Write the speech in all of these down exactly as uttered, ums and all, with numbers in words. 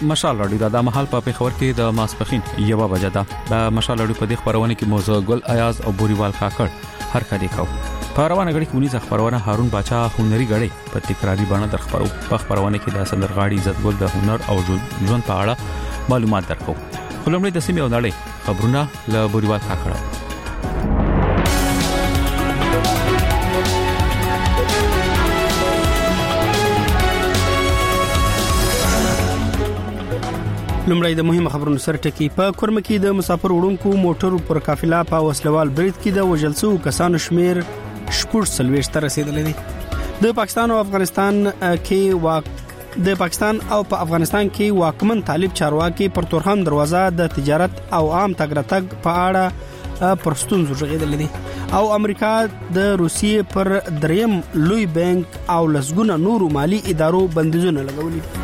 مشال راډیو د مهال په پیښور کې د ماسپخین یو بجه ده د مشال راډیو په دې خبرونه کې موضوع ګل ایاز او بوريوال کاکړ هر کدي کو په روانه غړي کې ونی خبرونه هارون باچا هنري غړي په تکراری باندې در خبرو په خبرونه کې د سندرغاړي عزت ګل د هنر او ژوند په اړه معلومات درکو خلمړي د سیمې او نړۍ خبرونه له بوريوال کاکړ لمړی د مهمه خبرونو سره ټکی په کورم کې د مسافر وړونکو موټرو پر قافله په وسلوال برید کې د وژلسو کسانو شمیر شپږ سلويشت ته رسیدلی دی د پاکستان او افغانستان کې واک د پاکستان او په افغانستان کې واکمن طالب چارواکي پر تورخم دروازه د تجارت او عام تګ راتګ په اړه پرستون زوجیدل دي او امریکا د روسیې پر دریم لوی بانک او لسګونه نورو مالی ادارو بندیزونه لګولي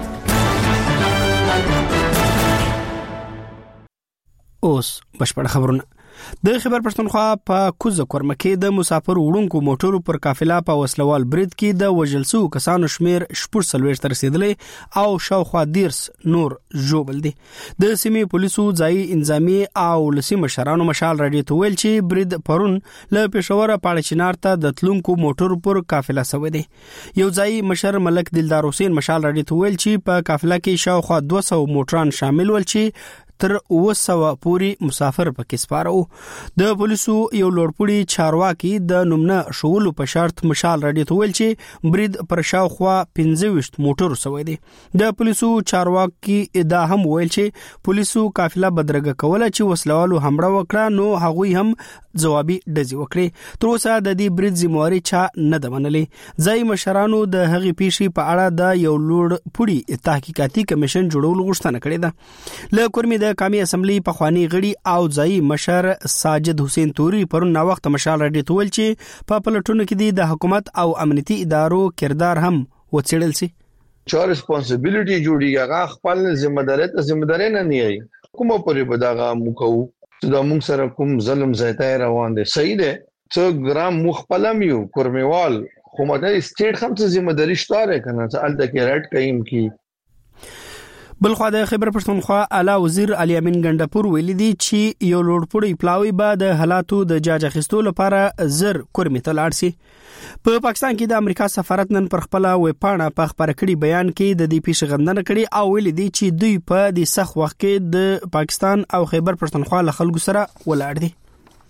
اوس بشپړ خبرونه د خبر پښتونخوا په کوزه کورمکې د مسافر وړونکو موټرو پر قافله په وسلوال برید کې د وژلسو کسانو شمیر شپږ سلويشت ته رسیدلی او شاوخوا دیرس نور جوبل دي د سیمې پولیسو ځای انضامي او لسی مشرانو مشال راډیو ته ویل چې برید پرون له پېښور پاړه چنار ته د تلونکو موټرو پر قافله سوي دي یو ځای مشر ملک دلدار حسین مشال راډیو ته ویل چې په قافله کې شاوخوا دوه سوه موټران شامل ول چې تر وسوه پوری مسافر پکې سپارو د پولیسو یو لوړپوړي چارواکي د نومنه شغل په شرط مشال راډیو ته ویل چې برید پر شاوخوا پنځه ویشت موټر سوي دي د پولیسو چارواکي ادعا هم ویل چې پولیسو قافله بدرګه کوله چې وسلوالو حمله وکړه نو هغوی هم جوابي ډزې وکړي تر اوسه د دې برید ذمہواری چا نه ده منلې ځای مشرانو د هغې پیښې په اړه د یو لوړپوړي تحقیقاتي کمیشن جوړولو غوښتنه کړې ده له کورمې د قومي اسمبلی په خواني غړي او ځای مشر ساجد حسین توري پرون نا وخت مشال راډیو ته ویل چې په پلټونو کې د حکومت او امنیتي ادارو کردار هم وڅېړل شي چا ریسپانسیبিলিټي جوړي هغه خپل ذمہ داري ته ذمہ داري نه نیي کومه پرې بداغه مکو چې دا موږ سره کوم ظلم زیاتای روان دي صحیح ده چې ګرام مخپلم یو کورمیوال خو مده سټیټ هم څه ذمہ داري شته کنه چې الته کې رټ کایم کی بلخوا د خبر پښتونخوا اعلی وزیر علي امین ګندپور ویلي دي چې یو لوړپوړی پلاوی به د حالاتو د جاج اخیستلو لپاره زر کورمې ته لاړ شي په پاکستان کې د امریکا سفارت نن پر خپل ویب پاڼه په خبر کړي بیان کې د دې پیښې غندنه کړي او ویلي دي چې دوی په دې سخت وخت کې د پاکستان او خیبر پښتونخوا له خلکو سره ولاړ دي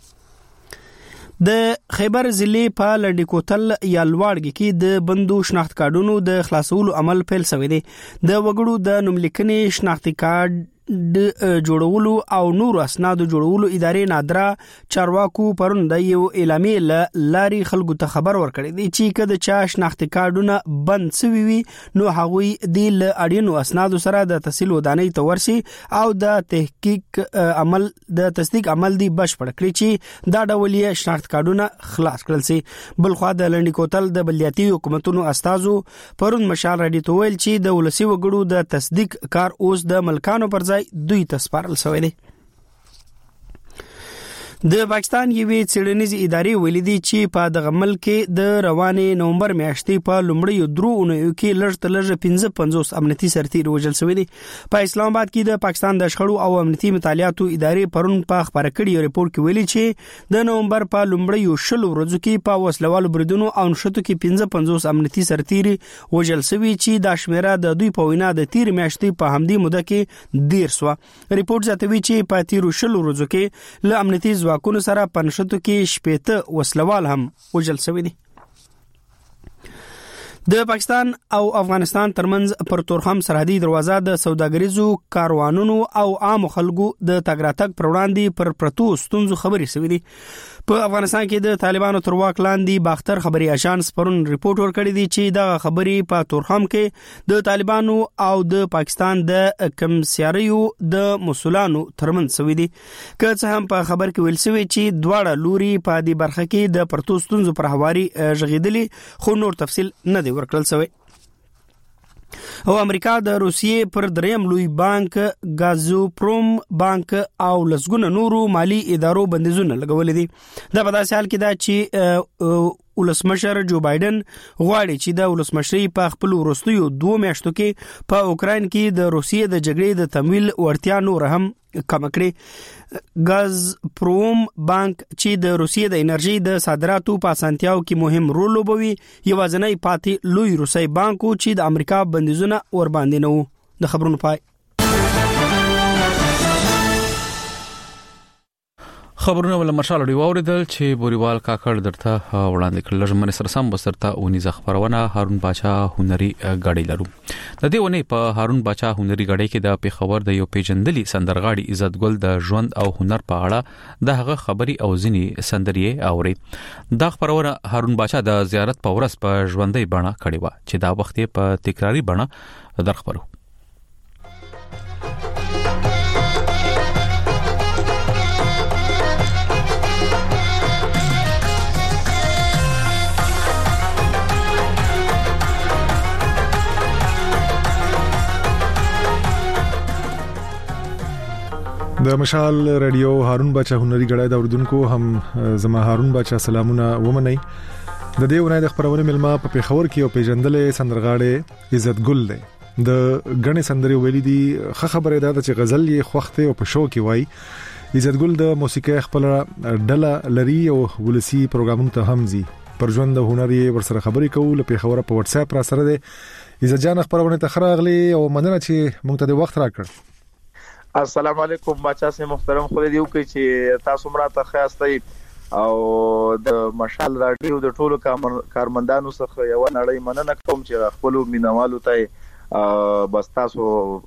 د خیبر ضلع په لنډی کوتل یا لوړګي کې د بندو شناخت کارډونو د خلاصولو عمل پیل شوی دی د وګړو د نوملیکنې شناختی کارت د جوړولو او نور اسناد جوړولو ادارې نادره چارواکو پرون د یو اعلامیه لاري خلکو ته خبر ورکړی دی چې کله چا شناختی کارډونه بند شوي وي نو هغوی د اړینو اسناد سره د تحصیل ودانۍ ته ورسي او د تحقیق عمل د تصدیق عمل دی بشپړ کړی چې دا ډول یې شناخت کارډونه خلاص کړل سي بلخوا د لنډی کوتل د بلدیاتي حکومتونو استازو پرون مشال راډیو ته ویل چې د ولسی وګړو د تصدیق کار اوس د ملکانو پر ځای دوی ته سپارل شوی دی د پاکستان یوې څېړنیزې ادارې ویلي دي چې په دغه ملک کې د روانې نومبر میاشتې په لومړیو درو اونیو کې لږ تر لږه پنځه پنځوس امنیتي سرتیري وژل شوي دي په اسلام آباد کې د پاکستان د شخړو او امنیتي مطالعاتو ادارې پرون په خبره کړي یو ریپورت کې ویلي چې د نومبر په لومړیو شلو ورځو کې په وسلوالو بریدونو او نښتو کې پنځه پنځوس امنیتي سرتیري وژل شوي چې دا شمیره د دوی په وینا د تیر میاشتې په همدې موده کې ډیر سوه ریپورت زیاتوي چې په تیرو شلو ورځو کې له امنیتي ځواکونو سره پنځشتو کې شپېته وسلوال هم وژل شوي دي د پاکستان او افغانستان ترمنځ پر تورخم سرحدي دروازه د سوداګریزو کاروانونو او عام خلکو د تګ راتګ پر وړاندې پر پرتو ستونزو خبرې شوې دي په افغانستان کې د طالبانو تر واک لاندې باختر خبري اژانس پرون ریپورت ورکړی دی چې دا خبرې په تورخم کې د طالبانو او د پاکستان د کمسیاریو د مسولانو ترمنځ شوې دي که څه هم په خبر کې ویل شوی چې دواړه لوري په دې برخه کې د پرتو ستونزو پر هواري ژغېدلي خو نور تفصیل نه دی ورکړل شوی او امریکا د روسیې پر دریم لوی بانک غازپروم بانک او لسګونه نورو مالی ادارو بندیزونه لګولې دي. دا په داسې حال کې دا چې ولسمشر جو بایدن غواړي چې د ولسمشري په خپل وروستیو دوه میاشتو کې په اوکرين کې د روسیې د جګړې د تمویل ورتیا نور هم کم کړي. غازپروم بانک چې د روسیې د انرژي د صادراتو په اسانتیاو کې مهم رول لوبوي یوازینی پاتې لوی روسي بانک چې د امریکا بندیزونه ور باندې نه وو. د خبرونو پای. خبرونه ول مرشال دی اوریدل چې بوريوال کاکړ درته وړاندې کړل. لږ سره سم بسرته اونې ځ خبرونه هارون باچا هنري غاډي لرو. د دې ونې په هارون باچا هنري غاډي کې د پیښور د یو پیجندلي سندرغاړي عزت ګل د ژوند او هنر په اړه د هغه خبري او ځنی سندري اوري. دا خبرونه هارون باچا د زیارت په ورځ په ژوندۍ بڼه کړې و چې دا وخت په تکراری بڼه درخبرو. د مشال رادیو هارون باچا هنري غړای د اوردونکو هم زما هارون باچا سلامونه ومني. د دې ونې د خبرونه ملما په پیښور کې او پیجندلې سندرغاړي عزت ګل دی. د غنې سندري ویلي دي خبره ده چې غزل یې خوخته او په شو کې وای. عزت ګل د موسیقي خپل ډله لري او ولسی پروګرامونو ته هم زی پر ژوند د هنري ورسره خبرې کوي. په پیښور په واتس اپ را سره ده. عزت جان خبرونه تخراغلي او مننه چې مونږ ته د وخت راکړ. السلام علیکم بچا سي محترم خو دې یو کې چې تاسو مراته خاصتي او د مشال رادیو د ټولو کارمندانو څخه یو نړۍ مننه کوم چې خپل مینوالو ته بس تاسو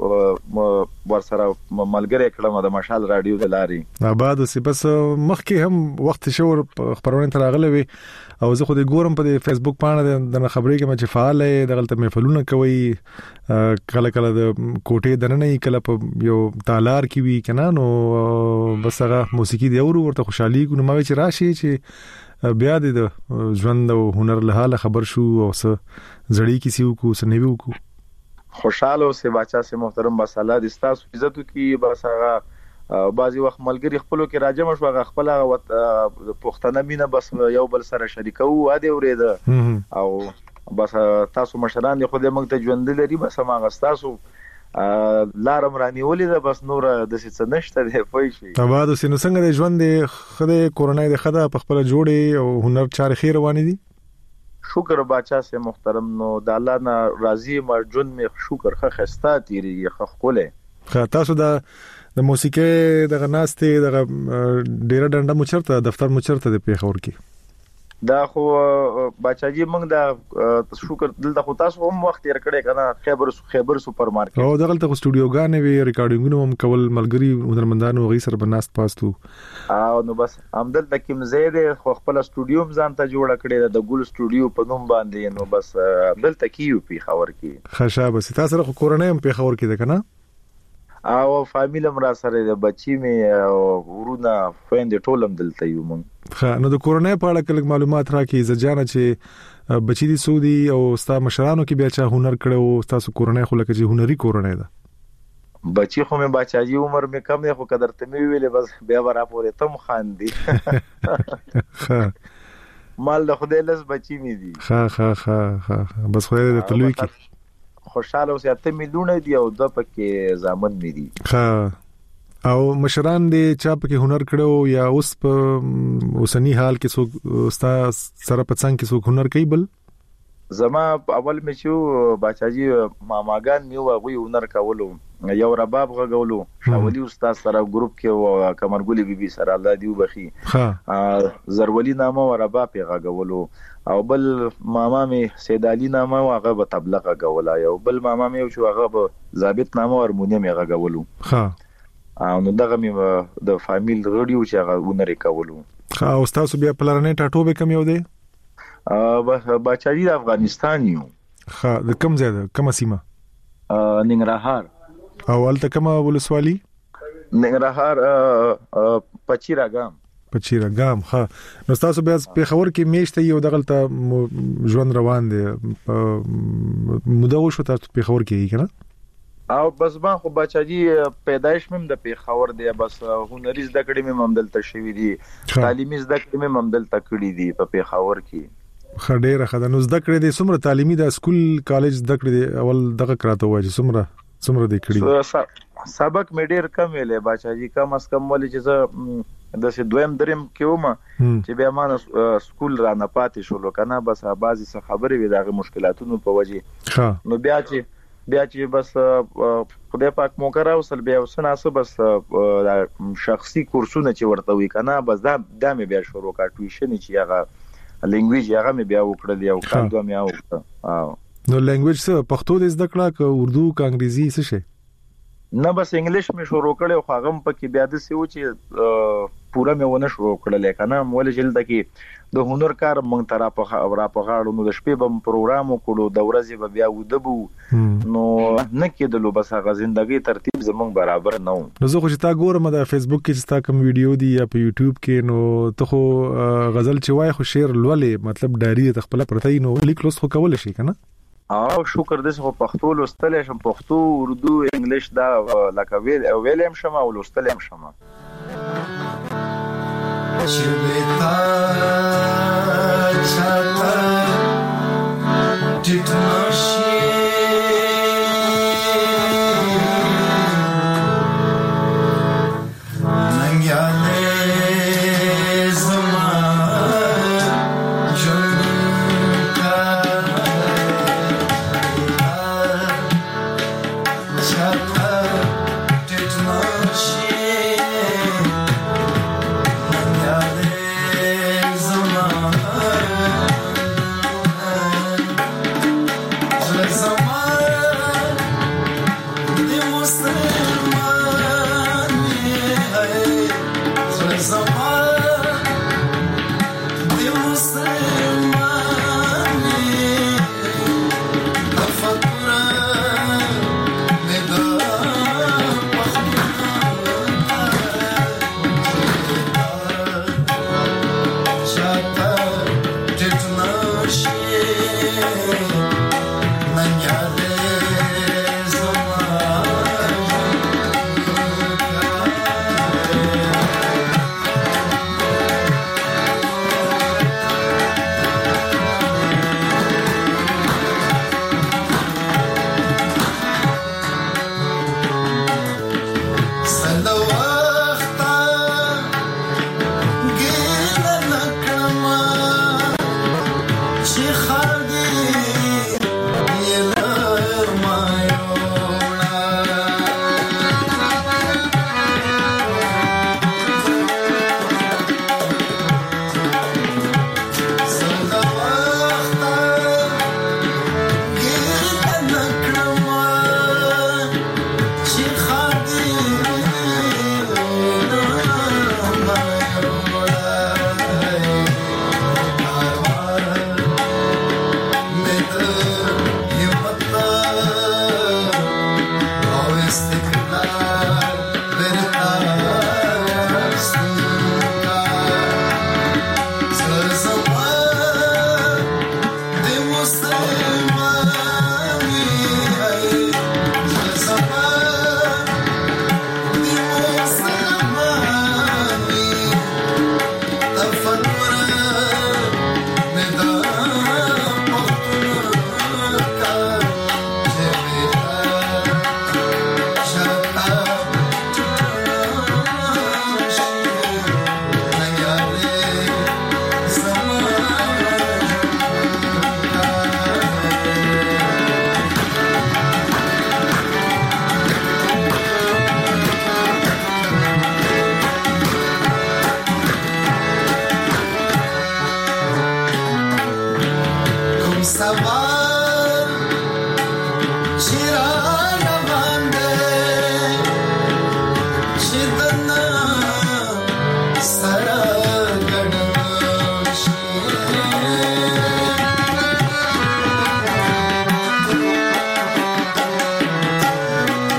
ورسره ملګری کړم د مشال رادیو د لاري. آباد اوسې بس مخکې هم وخت شور خبرونه تراغله وي او زه خو دې ګورم په فیسبوک باندې د خبرې کې چې فعال دی د غلطه محفلونه کوي کله کله د کوټې دننه کله په یو تالار کې وی کنه نو بس هغه موسیقي دی او ورته خوشحالي کو نو ما چې راشي چې بیا د ژوند او هنر له حاله خبر شو او څه زړی کیسیو کو سنوي کو خوشاله اوسه بچا سي محترم بس الله دې تاسو عزت کی بس هغه بعضی وخت ملګری خپلو کې راجم شو غ خپل پښتنه مینه بس یو بل سره شریکو ا دې ورېده او بس تاسو مشران خو دې موږ ته ژوند لري بس ما غستاسو لارم رانی ولې بس نور د څه نشته دی پوي شي. تبا د سینو څنګه د ژوند خدای کورونای د خدای په خپل جوړي او هنر چار خیر روان دي. شکر بچا سي محترم نو د الله نه راضي مرجون می شکر خه خستا تیری خه خوله. خه تاسو د د موسیقي د غناستې د ډیره ډنډه مچرته دفتر مچرته د پیښور کې دا خو بچاجي موږ د شکر دلته خو تاسو هم وخت یې کړی کنه خیبر خیبر سپر مارکیټ او دغه ته سټوډیوګانې وی ریکارډینګونه هم کول ملګری هنرمندانو غي سره بناست پاستو او نو بس همدل د کوم زید خو خپل سټوډیو ځان ته جوړ کړی د ګول سټوډیو په نوم باندې نو بس دلته کیو پیښور کې خشابه سي تاسو سره کورونه هم پیښور کې ده کنه او فامیل مرا سره د بچی می ورونه فیند ټولم دلته یو مونږ. خا نو د کورونه په اړه کله معلومات راکې زجانه چې بچی دي سعودي او ستا مشرانو کې بیا چا هنر کړو تاسو کورونه خو لکه چې هنري کورونه ده. بچی خو مې بچاجي عمر مې کم نه خو قدر ته مې ویلې بس بیا ورا پورې تم خان دي. خا مال د خدای لس بچی مې دي. خا خا خا خا بس خدای دې تلوي کې خوشاله اوسه ته میلیونه دی او د پکې زامن مې دي. ها او مشران دې چا پکې هنر کړو یا اوس په اوسنی حال کې څو ستا سره پڅنګ کې څو هنر کوي بل زما اول مې شو بچاجي ماماګان مې وغوي هنر کولو یو رباب غغولو شاولي استاد سره ګروپ کې او کمرګولي بيبي سره الله دی وبخي ها زرولي نامه او رباب غغولو او بل ماما می سید علي نامه هغه به تبلیغ غولا یو بل ماما می شو هغه به ضابط نامه هارمونیم غغولو ها او نو دغه می د فامیل غړیو چې هغه ونري کولو. ها او تاسو بیا پلانې ټاټو به کم یو دی ا بچاری د افغانستان یو. ها د کوم ځای ده کومه سیمه ا ننګرهار او الته کومه ولسوالي ننګرهار پچیراګام پچیرګام ښه نو تاسو بیا په خبر کې میشته یو دغلطه ژوند روان دي مدو شو تاسو په خبر کې کنه او بس ما خو بچاجي پیدایش مم د پیښور دی بس هنري زده کړې مم ممدل تشوي دي تعلیمي زده کړې مم ممدل تکړې دي په پیښور کې خډېره خدانو زده کړې دي څومره تعلیمي د سکول کالج زده کړې دي اول دغه کراته وایي څومره څومره دي کړې سبق مې ډېر کم ویلې بچاجي کم اس کم ولې چې د سې دویم دریم کې ومه چې بیا ما سکول را نه پاتې شو کنه بس بازي څه خبرې وي دغه مشکلاتونو په وجه نو بیا چې بیا چې بس خدای پاک مو کراوسل بیا وسناسه بس شخصي کورسونه چې ورته وی کنه بس دا د مې بیا شروع کا ټیوشن چې هغه لینګویج هغه مې بیا وکړل یو کال دوه مې او نو لینګویج څه پښتو دې زده کړه ک اردو ک انګریزي څه شي نه بس انګلیش مې شروع کړل خو هغه په کې بیا د سی و چې پورا مې ونه شروع کړل کنه مول جلد کې د هنر کار مونږ ترا په را په غاړو نو د شپې بم پروګرام وکړو د ورځې به بیا ودبو نو نه کېدلو بس هغه ژوندۍ ترتیب زمونږ برابر نه و نو زه خو چې تا ګورم د فیسبوک کې چې تا کوم ویډیو دی یا په یوټیوب کې نو ته خو غزل چې وای خو شعر لولې مطلب ډاری ته خپل پرته نو لیک لوست خو کول شي کنه او شکر دې خو پښتو لوستل شم پښتو اردو انګلیش دا لکه ویل ویلم شم او لوستل شم Chibita chata titnashi nangyale zama junka chata titnashi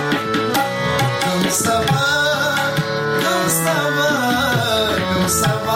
Sabah,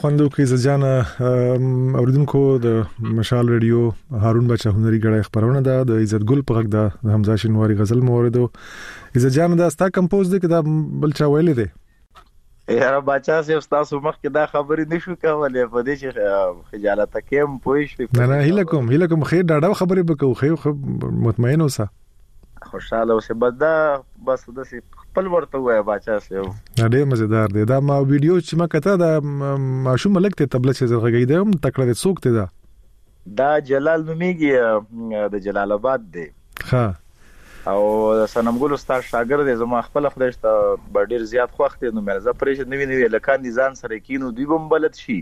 خوندو کې زجان اوریدونکو د مشال رادیو هارون بچا هنري غړې خبرونه ده د عزت ګل په غږ د حمزه شینواری غزل موردو عزت جان دا ستا کمپوز دی کتاب بل چا ویلې دی یاره بچا سه تاسو مخ کې دا خبرې نشو کولای په دې چې خجالت کې هم پوي شي نه نه هیله کوم هیله کوم خیر ډاډه خبرې وکړو خو مطمئن اوسه خوشاله اوسه بدا بس د خپل ورته وای بچا سه ډېر مزیدار دی دا ما ویډیو چې ما کته دا ماشوم ملک ته تبله چې زغږی دی هم تکړه څوک ته دا دا جلال نومیږي د جلال آباد دی ها او سنمګل استاد شاګرد دی زما خپل خدایشته ډېر زیات خوښ دی نو مرزه پرېښ نوی نوی لکان دي ځان سره کینو دوی بم بلد شي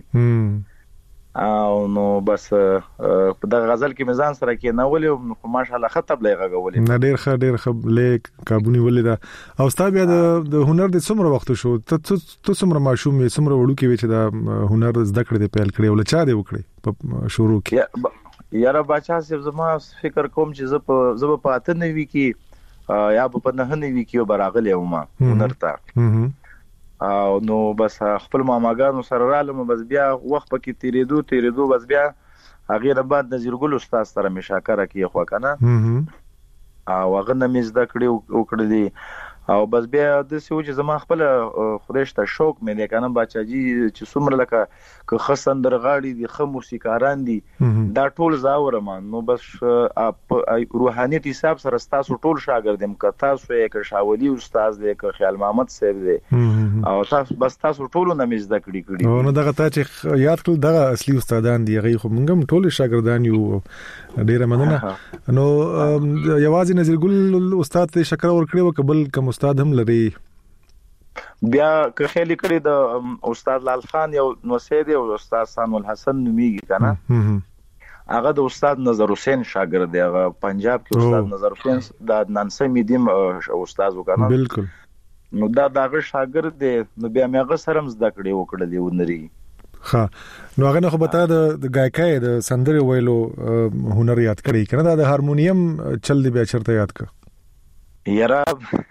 او نو بس په دغه غزل کې میزان سره کې نه ولې خو ماشاءالله خطب لې غوولې نه ډېر ښه ډېر ښه لیک کابونی ولې دا او ستا بیا د هنر د څومره وخت شو ته ته څومره ماشوم یې څومره وړو کې چې دا هنر زده کړې دی پیل کړې ول چا دی وکړي په شروع کې یاره بچا صاحب زما فکر کوم چې زه په زه په اته نوي کې یا په نه نوي کې براغلې ومه هنر ته او نو بس خپل ماماګانو سره رالم بس بیا وخت پکې تیریدو تیریدو بس بیا هغه نه بعد نذیر ګل استاد سره مشاکره کې خو کنه او هغه نه مزدا کړی او کړی دی او بس بیا د سوي چې زما خپل خودشته شوق مې دی کنه بچاجي چې څومره لکه که خصن درغاړي دي خو موسیقاران دي دا ټول زاوره مان نو بس روحانيت حساب سره تاسو ټول شاګردم که تاسو یې که شاولي استاد دی که خیال محمد صاحب دی او تاسو بس تاسو ټول نه مزدا کړی کړی نو دغه ته چې یاد کړل دغه اصلي استادان دي هغه خو موږ ټول شاګردان یو ډیره مننه نو یوازې نذیر ګل استاد ته شکر ورکړي وکبل کوم استاد هم لري بیا که خېلی کړی د استاد لال خان یو نو سید او استاد سان الحسن نومیږي کنه هغه د استاد نظر حسین شاګرد دی هغه پنجاب کې استاد نظر حسین د نانسي میدیم استاد وکړه بالکل نو دا دغه شاګرد دی نو بیا مې غسرم زده کړی وکړه دی ونري ها نو هغه نه خو بتا د گایکای د سندري ویلو هنر یاد کړی کنه دا د هارمونیم چل دی بیا چرته یاد ک یرا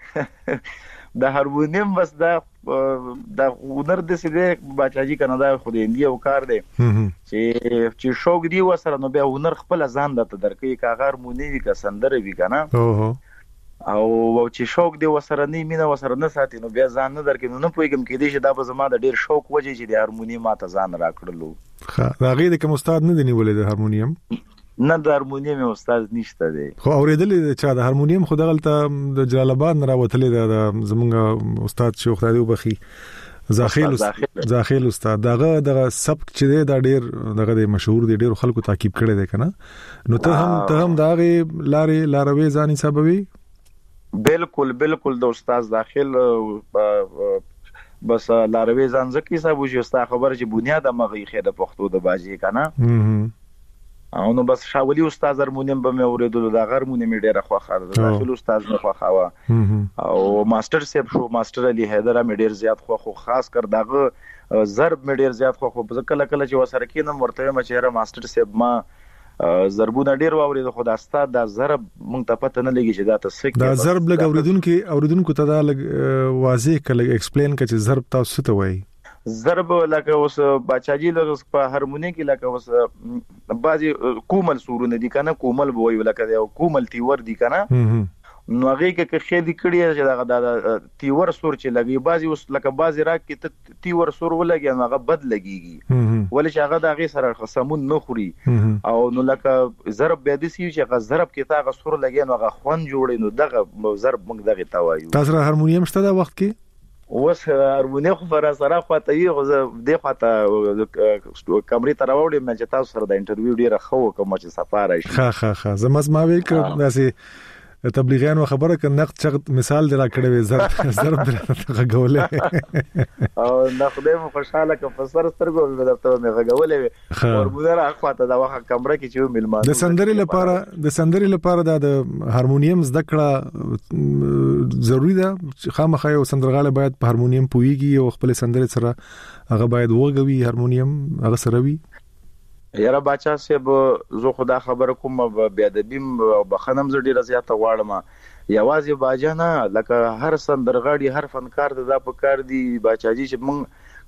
د هارمونیم بس دا د هنر د سیده بچاجي کنه دا خو د انډیا وکړ دی چې چې شوق دی وسره نو بیا هنر خپل ځان د درکې کا هارمونی وی کا سندره وی کنه اوه او چې شوق دی وسره نه مینا وسره نه ساتي نو بیا ځان نه درکې نو نه پويګم کې دي چې دا به زما د ډیر شوق وجه چې د هارمونی ماته ځان راکړلو ها دا غي د کوم استاد نه دی نیولې د هارمونیم نه د هارمونیم استاد نشته دی خو اوریدلې چې د هارمونیم خو دغلته د جلال آباد نه راوتلې د زمونږ استاد شیخ خدای وبخي زاخیل زاخیل استاد دغه دغه سبق چې دا ډیر دغه د مشهور دی ډیر خلکو تعقیب کړي دی کنه نو ته هم ته هم دغه لارې لاروي ځاني سببي بالکل بالکل د استاد داخل بس لاروي ځان زکی صاحب وجه استاد خبر چې بنیاد مغي خېده پښتو د باجی کنه او نو بس شاولي استاد هارمونیم به مې اوریدلو دا هارمونیم ډیره خوخه ده داخل استاد نه خوخه او ماستر سیب شو ماستر علي حیدر مې ډیر زیات خوخه خاص کر داغه ضرب مې ډیر زیات خوخه په کله کله چې وسره کینم ورته ما چهره ماستر سیب ما ضربونه ډیر واورید خو د استاد د ضرب مونږ ته پته نه لګی چې دا تاسو دا ضرب لګ اوریدونکو اوریدونکو ته دا لګ واضح کله ایکسپلین کړي چې ضرب تاسو ته وایي ضرب لکه اوس بچاجي لږ په هارمونی کې لکه اوس بازي کومل سورونه دي کنه کومل وایو لکه یو کومل تیور دي کنه نو هغه کې خېدي کړی چې دا تیور سور چې لګي بازي اوس لکه بازي راک کې تیور سور ولګي هغه بد لګيږي ولې چې هغه د هغه سره خصمون نه خوري او نو لکه ضرب به دي چې هغه ضرب کې تا هغه سور لګي نو هغه خوان جوړي نو دغه ضرب موږ دغه توایو تاسو هارمونیم شته دا وخت کې اوس هارمونی خو پر سره خواته یو غزه د خواته کمرې ته راوړم چې تاسو سره د انټرویو ډیره خو کوم چې سفاره شي ها ها ها زمز ما ویل ک داسې تبلیغیان خبره ک نقد چغت مثال درا کړی وي ضرب ضرب درا غولې او نه خدای مو خوشاله ک فسر سترګو مې درته مې غولې وي هارمونی را خواته دا وخت کمره کې چې ملمان د سندري لپاره د سندري لپاره د هارمونیم زده کړه ضروری ده خامخا یو سندرغاله باید په هارمونیم پويږي او خپل سندري سره هغه باید وګوي هارمونیم هغه سره وي یاره بچا سیب زه خدا خبر کوم بیا د بیم بخنم زړه ډیره زیاته غواړم یوازې باجنه لکه هر سندرغاړي هر فنکار د په کار دی بچاجي چې مونږ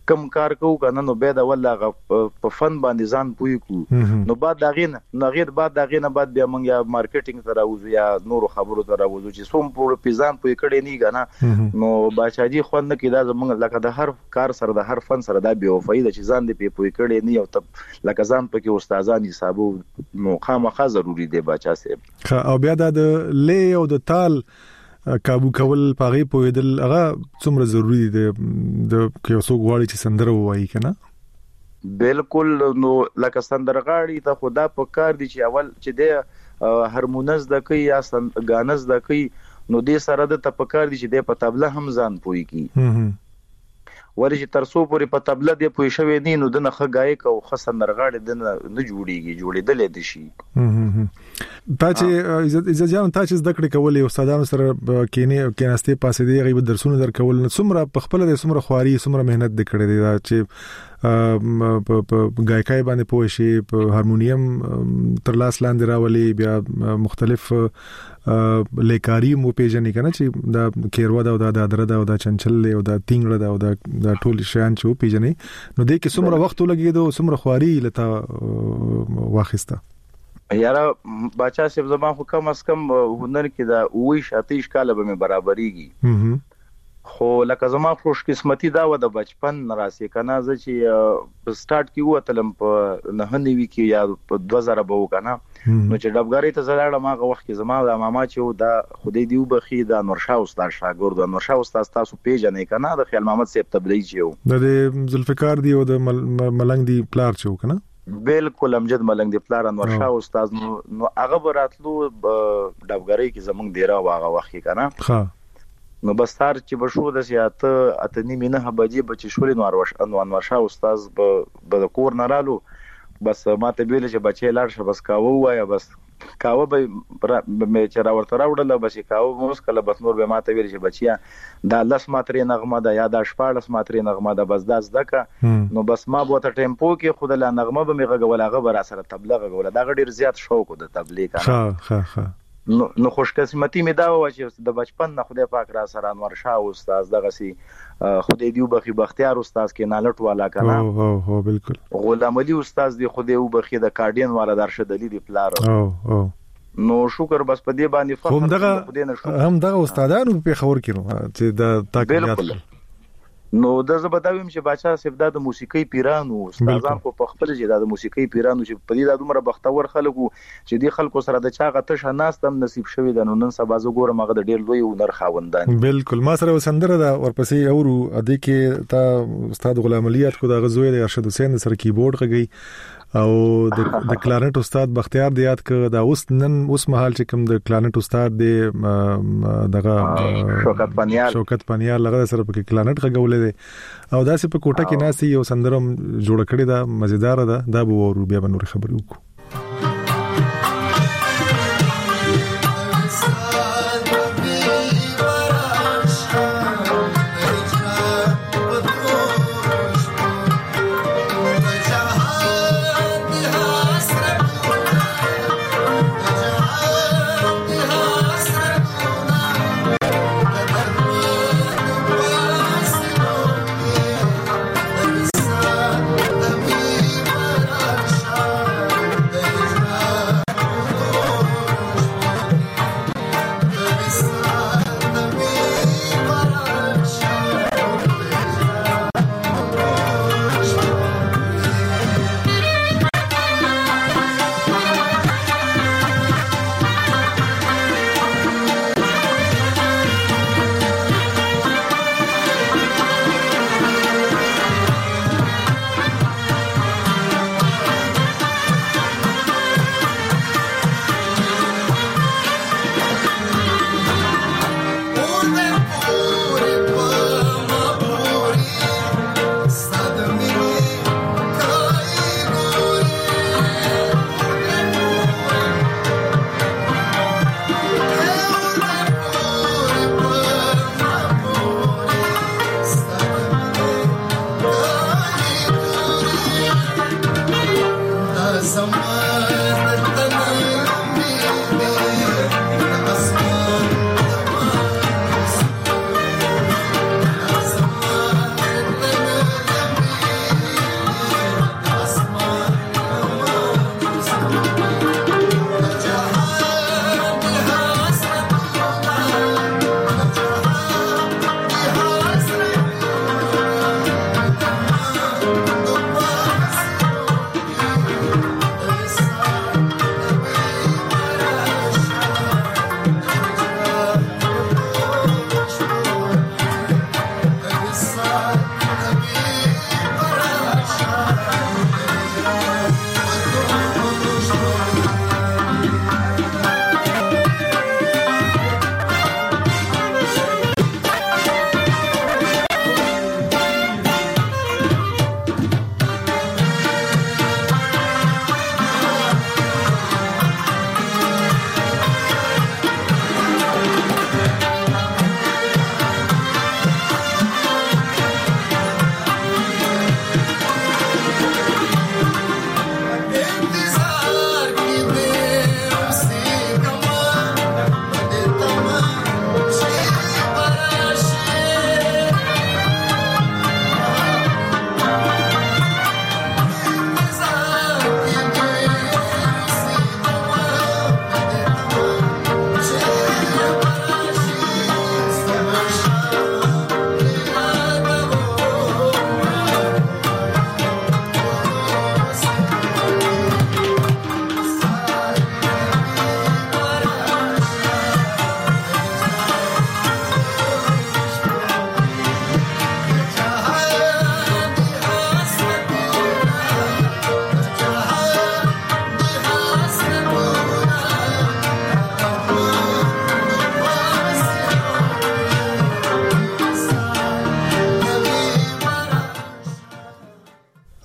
کم کار کوو کنه نو به دا والله په فن باندې ځان پوي کو نو بعد دا غین نو غیر بعد دا غین بعد بیا موږ یا مارکیټینګ ته راوځو یا نور خبرو ته راوځو چې سوم په پیزان پوي کړي نه غنه نو بادشاہجي خو نه کیدا زموږ لکه د هر کار سره د هر فن سره دا بیا وفایده چې ځان دې په پوي کړي نه یو ته لکه ځان پکې استادان حسابو نو خامخا ضروری دی بادشاہ صاحب او بیا د لې او د تال کابو کول پاغي پویدل هغه څومره ضروری دی د یو څوک غواړي چې سندره وایي کنه بالکل نو لکه سندرغاړي ته خدا په کار دي چې اول چې د هارمونز د کوي یا غانز د کوي نو د سره د تپکار دي چې د په تبله هم ځان پوي کی ورې چې ترسو پورې په تبله دی پوي شوی نه نو د نخ غایک او خص سندرغاړي د نه جوړیږي جوړېدل دي شي تا چې عزت جان تا چې زده کړې کولې استادانو سره کینې کیناستې پاسې دی غیب درسونه در کول نو څومره په خپل د څومره خواري څومره مهنت د کړې دی چې په غایکای باندې پوه شي په هارمونیم تر لاس لاندې راولي بیا مختلف لیکاري مو پیژنې کنه چې دا کیروا دا د دردا او د چنچل او د تینګړه دا او د ټول شیان چې پیژنې نو د کې څومره وخت لګیدو څومره خواري لته واخیسته یاره بچا صاحب زما خو کم اس کم هنر کې دا وې شاتیش کاله به مې برابرېږي خو لکه زما خوش قسمتي دا و د بچپن راسي کنه ز چې په سٹارټ کې وتلم په نه نیوي کې یا په دوه زره به وکنه نو چې ډبګاری ته زړاله ماغه وخت کې زما د ماما چې دا خدای دیو بخي دا نورشاه استاد شاګرد د نورشاه استاد تاسو پیژنې کنه د خیال محمد صاحب تبلیغ چې د ذوالفقار دی او د ملنګ دی پلار چې کنه بالکل امجد ملنګ دی پلار انور شاه استاد نو هغه براتلو ډبګری کې زمونږ دیره واغه وخت کنه ها نو بس تر چې بشو د سیاته اتنی مینه بجې بچ شول نو اروش انور شاه استاد به کور نرالو بس ماته ویل چې بچی لاړ شه بس کاوه وایا بس کاوه به مې چې راورته راوړل بس کاوه موس کله بس نور به ماته ویل چې بچیا دا لس ماترې نغمه ده یا دا شپاړس ماترې نغمه ده بس دا زدکه نو بس ما بو ته ټیمپو کې خود له نغمه به مې غوول هغه بر سره تبلیغ غوول دا ډیر زیات شوق د تبلیغ ها ها ها نو نو خوش قسمتي مې دا و چې د بچپن نه خدای پاک را سره انور شاه استاد دغه سي خدای دیو بخي بختیار استاد کې نالټ والا کنه او او او بالکل غلام علي استاد دی خدای او بخي د کارډین والا درشد علي دی پلار او او نو شکر بس په دې باندې فخر هم دغه هم دغه استادانو په خبر کړو چې د تاکید نو د زبداویم چې بچا سفدا د موسیقي پیرانو استادان کو په خپل جدا د موسیقي پیرانو چې په دې د عمر بختور خلکو چې دی خلکو سره د چاغه تشه ناستم نصیب شوی د نن سبا زه ګورم هغه د ډیر لوی هنر خاوندان بالکل ما سره وسندره دا ورپسې اورو ادي کې تا استاد غلام علي کو د غزوی د ارشد حسین سره کیبورډ غږی او د د کلارنټ استاد بختیار دی یاد ک دا اوس نن اوس مهال چې کوم د کلارنټ استاد دی دغه شوکت پنیال شوکت پنیال لغه سره په کلارنټ غولې دی او داسې په کوټه کې ناسي یو سندرم جوړ کړی دا مزیدار ده دا به ورو بیا بنور خبرې وکړو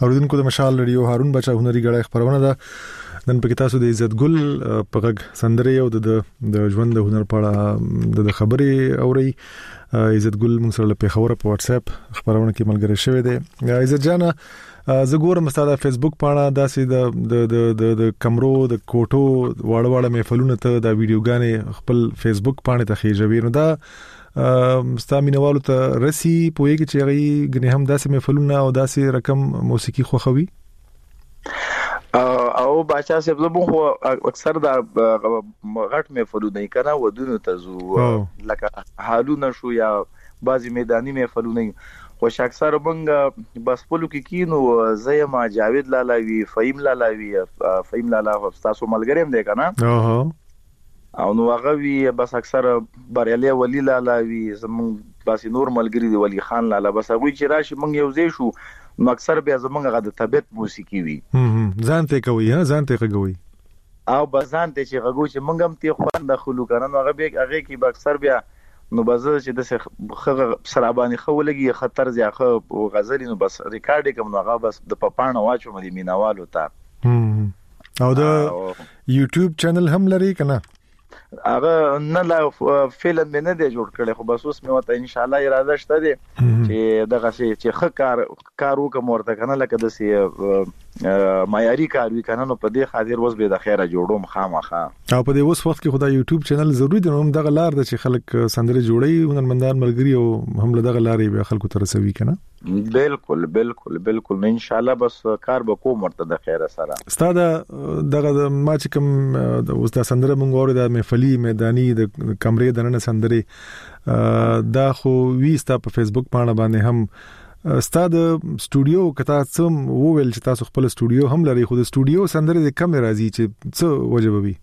اوریدونکو د مشال رادیو هارون بچا هنري غړای خبرونه ده نن په تاسو د عزت ګل په غږ سندره او د د ژوند د هنر په اړه د خبرې اوري. عزت ګل موږ سره په خبره په واتس اپ خبرونه کې ملګری شوی دی. عزت جان زه ګورم ستاسو فیسبوک پاڼه داسې د د د د کمرو د کوټو واړه واړه محفلونه ته د ویډیوګانې خپل فیسبوک پاڼه ته خېژوي. نو دا ستامینوالو ته رسی پوهیږي چې هغه غني هم داسې محفلونه او داسې رقم موسیقي خوخوي او بچا سه زمو خو اکثر دا غټ محفلونه کنا ودونو ته زو لکه حالونه شو یا بعضی میدانی محفلونه خو اکثر مونږ بس پلو کې کینو زېما جاوید لالاوی فهیم لالاوی فهیم لالا تاسو ملګریم دی کنه او نو هغه وی بس اکثر بریالي ولی لالاوی زمون بس نور ملګری دی ولی خان لالا بس هغه چې راشي مونږ یو ځای شو نو اکثر بیا زمونږ غد طبيعت موسیقي وی ځان ته کوي ها ځان ته کوي او بزان ته چې غو چې مونږ هم ته خوان دخلو کنه نو هغه به هغه کې اکثر بیا نو بازه چې د خغه سرابانی خولګي خطر ځخه غزل نو بس ریکارډ کوم نو هغه بس د پپانه واچو مې مینوالو ته او د یوټیوب چینل هم لري کنه هغه نه لا فلم مې نه دی جوړ کړی خو بس اوس مې وته ان شاء الله اراده شته دي چې دغه شي چې خ کار کار وکم ورته کنه لکه د سی معیاري کار وی کنه نو په دې خاطر وس به د خیره جوړوم خامخا او په دې اوس وخت کې خدای یوټیوب چینل ضروری دی نو دغه لار د چې خلک سندره جوړي هنرمندان ملګری او هم له دغه لارې به خلکو ته رسوي کنه بالکل بالکل بالکل ان شاء الله بس کار به کوم ورته د خیره سره استاد دغه ما چې کوم اوس د سندره مونږ اوري د محفلي میداني د کمرې دننه سندره دا خو ویستا په فیسبوک باندې باندې هم استاد سټوډیو کته سم وویل چې تاسو خپل سټوډیو هم لري خو د سټوډیو سندره د کم راځي چې څه وجبوي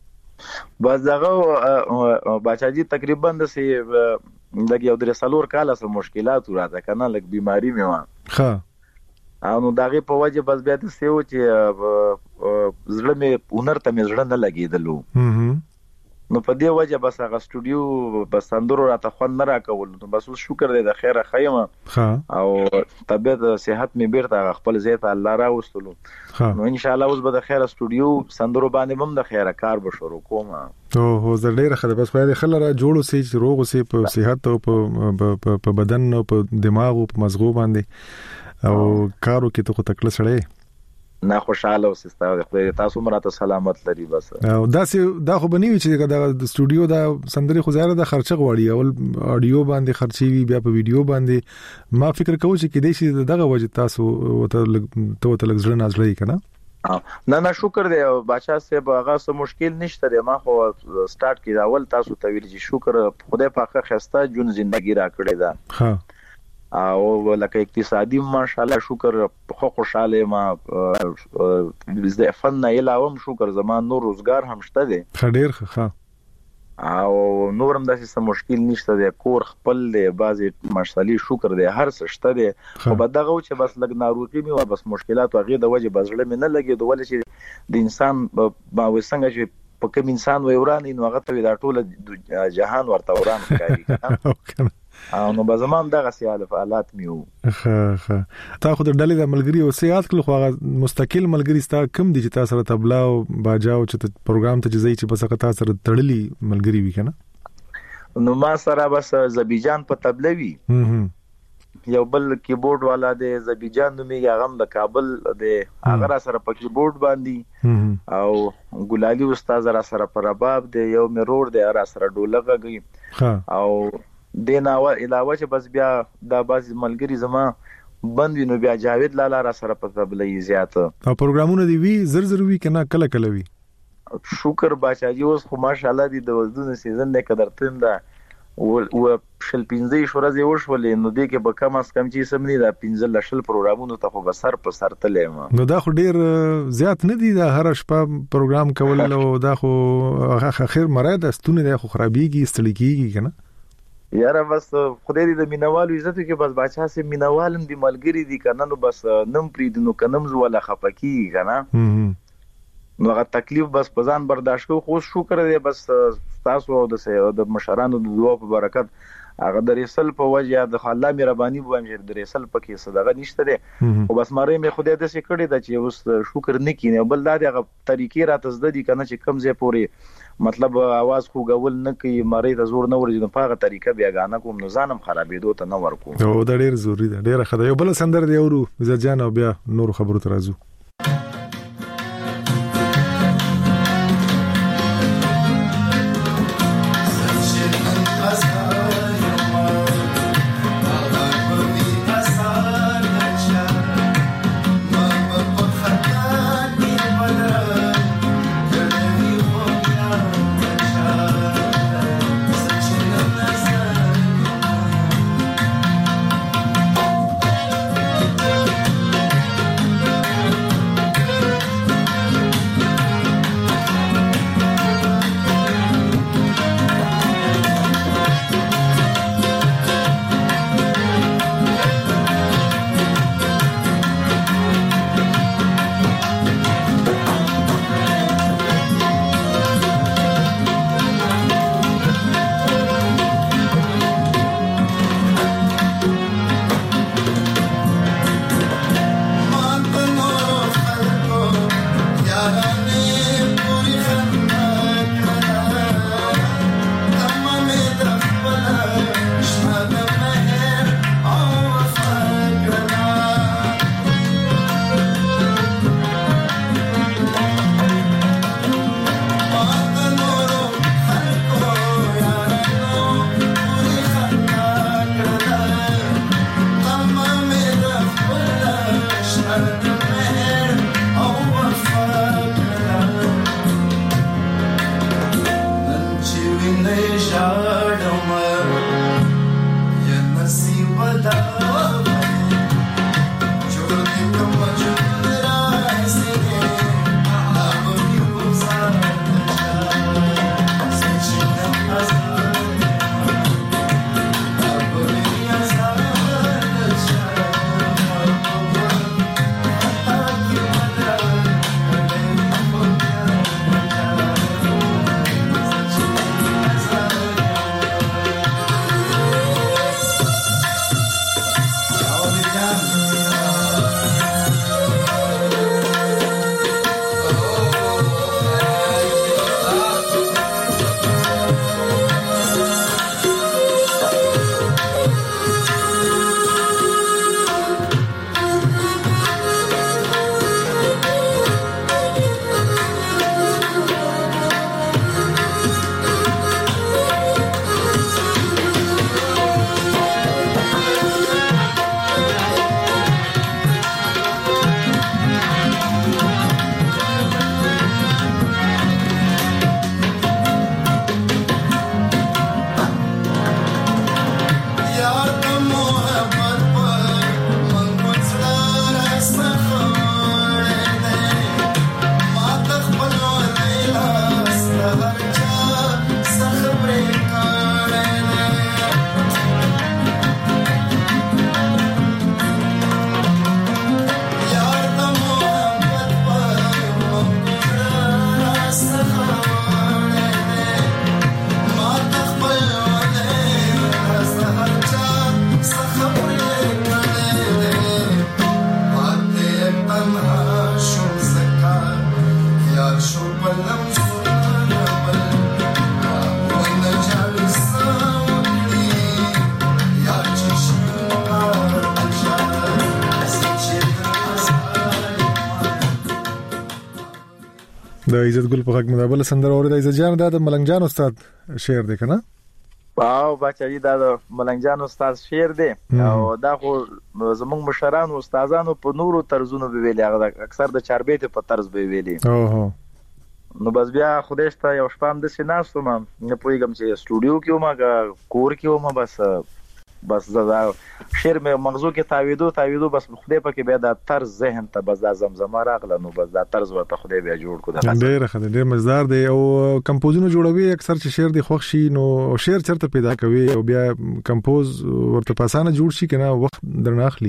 بس دغه بچاجي تقریبا د سي دغه یو درې سالور کاله سم مشکلات راځه کنه لک بیماری مې و ښه او نو دغه په وجه بس بیا ته سیو چې زړه مې هنر ته مې زړه نه لګیدلو نو په دې وجه بس هغه سټوډیو بس اندرو راته خون نه راکول نو بس شکر دې د خیره خیمه او طبيعت صحت مې بیرته خپل زیات الله را وستلو نو ان شاء الله اوس به د خیره سټوډیو سندرو باندې هم د خیره کار به شروع کوم او هو زه ډیره خله بس خو دې خلره جوړو سي روغ سي په صحت او په په بدن او په دماغ او په مزغو باندې او کارو کې ته خو تکل سړې نه خوشاله او سستاو خدای تاسو مراته سلامت لري بس او دا سي دا خو بنوي چې د سټوډیو دا سندري خو زیاده د خرچه غواړي او اډیو باندې خرچي وي بیا په ویډیو باندې ما فکر کوم چې کدي شي دغه وجه تاسو ته ته لږ ځل نازلې کنه نه نه شکر دی بچا سه هغه سه مشکل نشته دی ما خو سٹارټ کړ اول تاسو ته ویل چې شکر خدای پاکه خسته جون ژوندۍ را کړی دا ها او لکه اقتصادي ماشاءالله شکر خو خوشاله ما د فن نه علاوه شکر زمان نور روزګار هم شته دي خډیر ښه او نورم داسې سم مشکل نشته دی کور خپل دی بازي ماشالله شکر دی هر څه شته دی خو بدغه چې بس لګ ناروغي می او بس مشکلات او غي د وجه بزړه مې نه لګي دوه چې د انسان با وسنګ چې په کوم انسان وي ورانه نو هغه ته دا ټول جهان ورته وران کوي او نو به زمام دغه سیاله فعالات میو ښه ښه تا خو د ډلې د ملګری او سیاحت کله خو مستقل ملګری ستا کم دي چې تاسو سره تبلا او باجا او چې پروګرام ته ځي چې بس هغه تاسو سره تړلي ملګری وي کنه نو ما سره بس زبیجان په تبلوي یو بل کیبورډ والا دی زبیجان نو میګه غم د کابل دی هغه سره په کیبورډ باندې او ګلالي استاد را سره پر رباب دی یو مرور دی را سره ډولغه او دین او علاوه چې بس بیا دا باز ملګری زما بند وینو بیا جاوید لالا را سره په تبلې زیات او پروګرامونه دی وی زر زر وی کنه کله کله وی شکر بچاجي اوس خو ماشاءالله دی د وزدون سیزن نه قدر تم دا او شل پنځه شورزه وشولې نو دی کې به کم اس کم چې سم نه دا پنځه لشل پروګرامونو ته خو بسر په سر تلې ما نو دا خو ډیر زیات نه دی دا هر شپه پروګرام کول او دا خو اخر مراد استونه دی خو خرابيږي استړي کیږي کنه یاره بس خدای دې د مینوالو عزت کې بس بچا سي مینوالم دی ملګری دی کنه نو بس نم پرید نو کنم زولا خپکی کنه نو هغه تکلیف بس پزان برداشت کو خو شکر دې بس تاسو د د مشرانو د دعا په برکت هغه د رسل په وجه د الله مهرباني بوم چې د رسل پکې صدقه نشته ده او بس ماره مې خدای د څه کړی د چې اوس شکر نه کینې بل دا دغه طریقې راته زده دي کنه چې کم ځای پوري مطلب आवाज خو غول نه کوي ماره د زور نه ورځي په هغه طریقه بیاګانه کوم نو ځانم خرابېدو ته نه ورکو او دا ډیر ضروری ده ډیر خدای یو بل سندر دی اورو عزت جان او بیا نور خبرو ته راځو د عزت ګل په حق مدابل سندر اور د عزت جان د ملنګ جان استاد شعر دی کنه واو بچی دا د ملنګ جان استاد شعر دی او دا خو زموږ مشران او استادانو په نورو طرزونو به ویلي هغه اکثر د چاربېت په طرز به ویلي اوه نو بس بیا خدای شته یو شپه د سیناستو ما نه پویګم چې سټوډیو کې ما کور کې ما بس بس دا شعر مې مغزو کې تاویدو تاویدو بس خدای پکې بیا د طرز ذهن ته بس د زمزمه راغله نو بس د طرز ورته خدای بیا جوړ کړو ډېر ښه ډېر مزدار دی او کمپوزونه جوړوي اکثر چې شعر دی خوښ شي نو شعر چرته پیدا کوي او بیا کمپوز ورته پاسانه جوړ شي کنه وخت درنه اخلي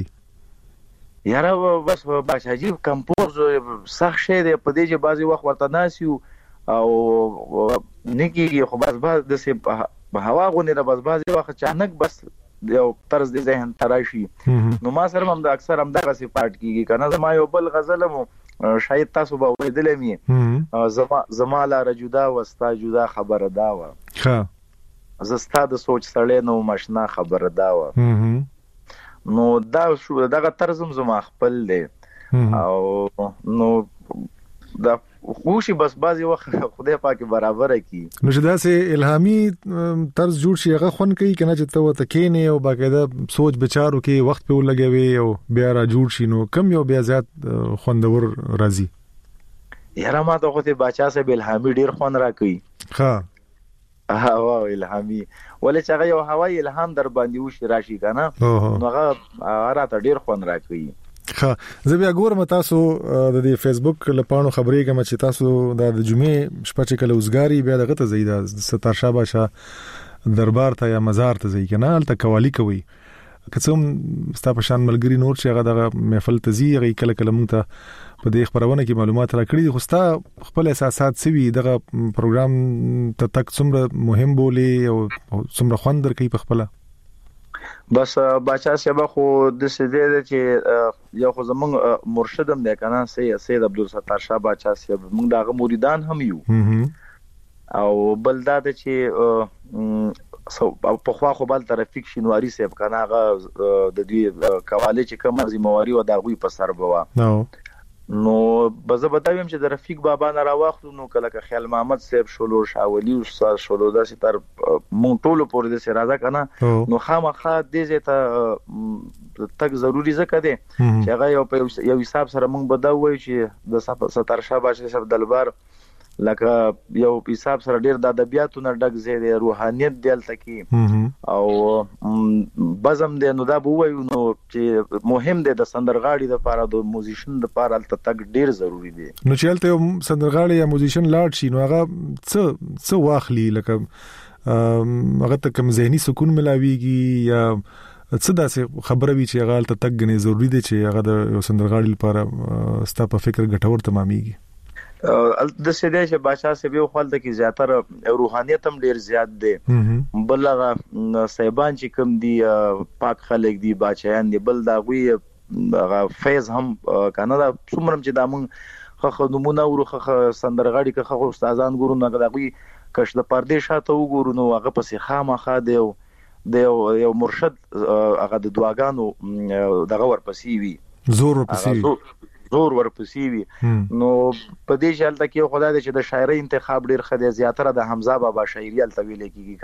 یاره بس بس عجیب کمپوز سخت شی دی په دې چې بعضي وخت ورته ناسیو او نګي خو بس بعد د هوا غونې را بس بازي وخت اچانک بس یو طرز د ذهن تراشي نو ما سره هم د اکثر هم دغه صفات کیږي کنه زما یو بل غزل مو شاید تاسو به ویدلې می زما زما لا رجودا وستا جدا خبر دا و ها زستا د سوچ سړې نو مشنا خبر دا و نو دا شو دغه طرزم زما خپل دی او نو دا خوشي بس بازي وخت خدای پاک برابر کی نو چې دا سه الهامي طرز جوړ شي هغه خون کوي کنه چې ته وته کینې او باقاعده سوچ بچارو کې وخت په لګوي او بیا را جوړ شي نو کم یو بیا زیات خوندور راځي یاره ما ته خو ته بچا سه الهامي ډیر خون را کوي ها هوا الهامي ولې چې هغه یو هواي الهام در باندې وشي راشي کنه نو هغه راته ډیر خون را کوي ها زه بیا ګورم تاسو د دې فیسبوک لپاره خبرې کوم چې تاسو د جمعې شپه چې کله وزګاری بیا دغه ته زیاده ستار شاه بادشاه دربار ته یا مزار ته ځي کنه الته قوالی کوي کڅوم ستا په شان ملګری نور چې هغه د محفل ته زی غي کله کله مونږ ته په دې خبرونه کې معلومات راکړي خو ستا خپل احساسات سوي دغه پروګرام ته تک څومره مهم بولی او څومره خوند درکې په خپل بس بچا سبا خو د سیده چې یو خو زمونږ مرشدم دی کنه سید سید عبدالستار شاه بچا سیب موږ دغه مریدان هم یو او بل دا چې په خوا خو بل ترافیک شینواری سیب کنه هغه د دې قواله چې کوم ذمہواری و دا غوي په سر بوا نو بزه بتاویم چې د رفیق بابا نه راوخلو نو کله که خیال محمد صاحب شولو شاولی استاد شولو د ستر مونږ ټولو پورې د سراده کنه نو خامخا دې زته تک ضروری زکه دي چې هغه یو په یو حساب سره مونږ بدوي چې د ستر شاه بادشاه صاحب دلبر لکه یو حساب سره ډیر د ادبیاتو نه ډک زیاده روحانيت دلته کی او بزم دې نو دا بووي نو چې مهم دی د سندرغاړي د لپاره د موزیشن د لپاره الته تک ډیر ضروری دی نو چې الته سندرغاړي یا موزیشن لاړ شي نو هغه څه څه واخلي لکه هغه ته کوم ذهني سکون ملاويږي یا څه داسې خبره وی چې هغه الته تک غني ضروری دی چې هغه د سندرغاړي لپاره ستا په فکر ګټور تماميږي د سیده چې بادشاہ سبي خپل د کی زیاتره روحانيت هم ډیر زیات دي بلغه صاحبان چې کوم دي پاک خلک دي بادشاہان دي بل دا غوي فیض هم کنه دا څومره چې دا مون خو نمونه ورخه سندرغاړي که خو استادان ګورو نه دا غوي کښ د پردې شاته وګورو نو هغه پسې خامخا دی د یو مرشد هغه د دعاګانو دغه ورپسې وي زور ورپسې وي زور ورپسې وي نو په دې شالته کې خدای دې چې د شاعرۍ انتخاب ډیر خدای زیاتره د حمزه بابا شاعري الته ویل کیږي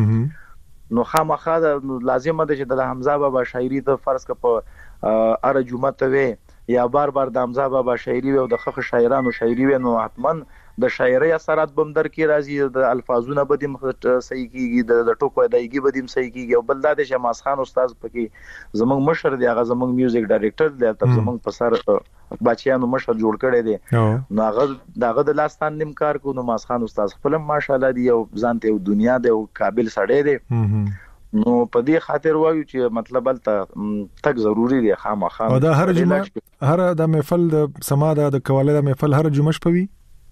کنه نو خامخا لازم ده چې د حمزه بابا شاعري ته فرض ک په ار جمعه ته وي یا بار بار د حمزه بابا شاعري او د خخ شاعرانو شاعري وي نو حتمن د شاعرۍ اثرات بم در کې راځي د الفاظونه بدیم صحیح کیږي د ټوکو ادایګي بدیم صحیح کیږي او بل دا د شماس خان استاد پکې زمنګ مشر دی هغه زمنګ میوزیک ډایریکټر دی تر زمنګ په سر بچیانو مشر جوړ کړي دي نو هغه دغه د لاستان نیم کار کو نو ماس خان استاد خپل ماشاءالله دی او ځانته او دنیا دی او قابل سړی دی نو په دې خاطر وایو چې مطلب الته تک ضروری دی خامخا او دا هر جمعه هر د محفل د سما د قواله د محفل هر جمعه شپوي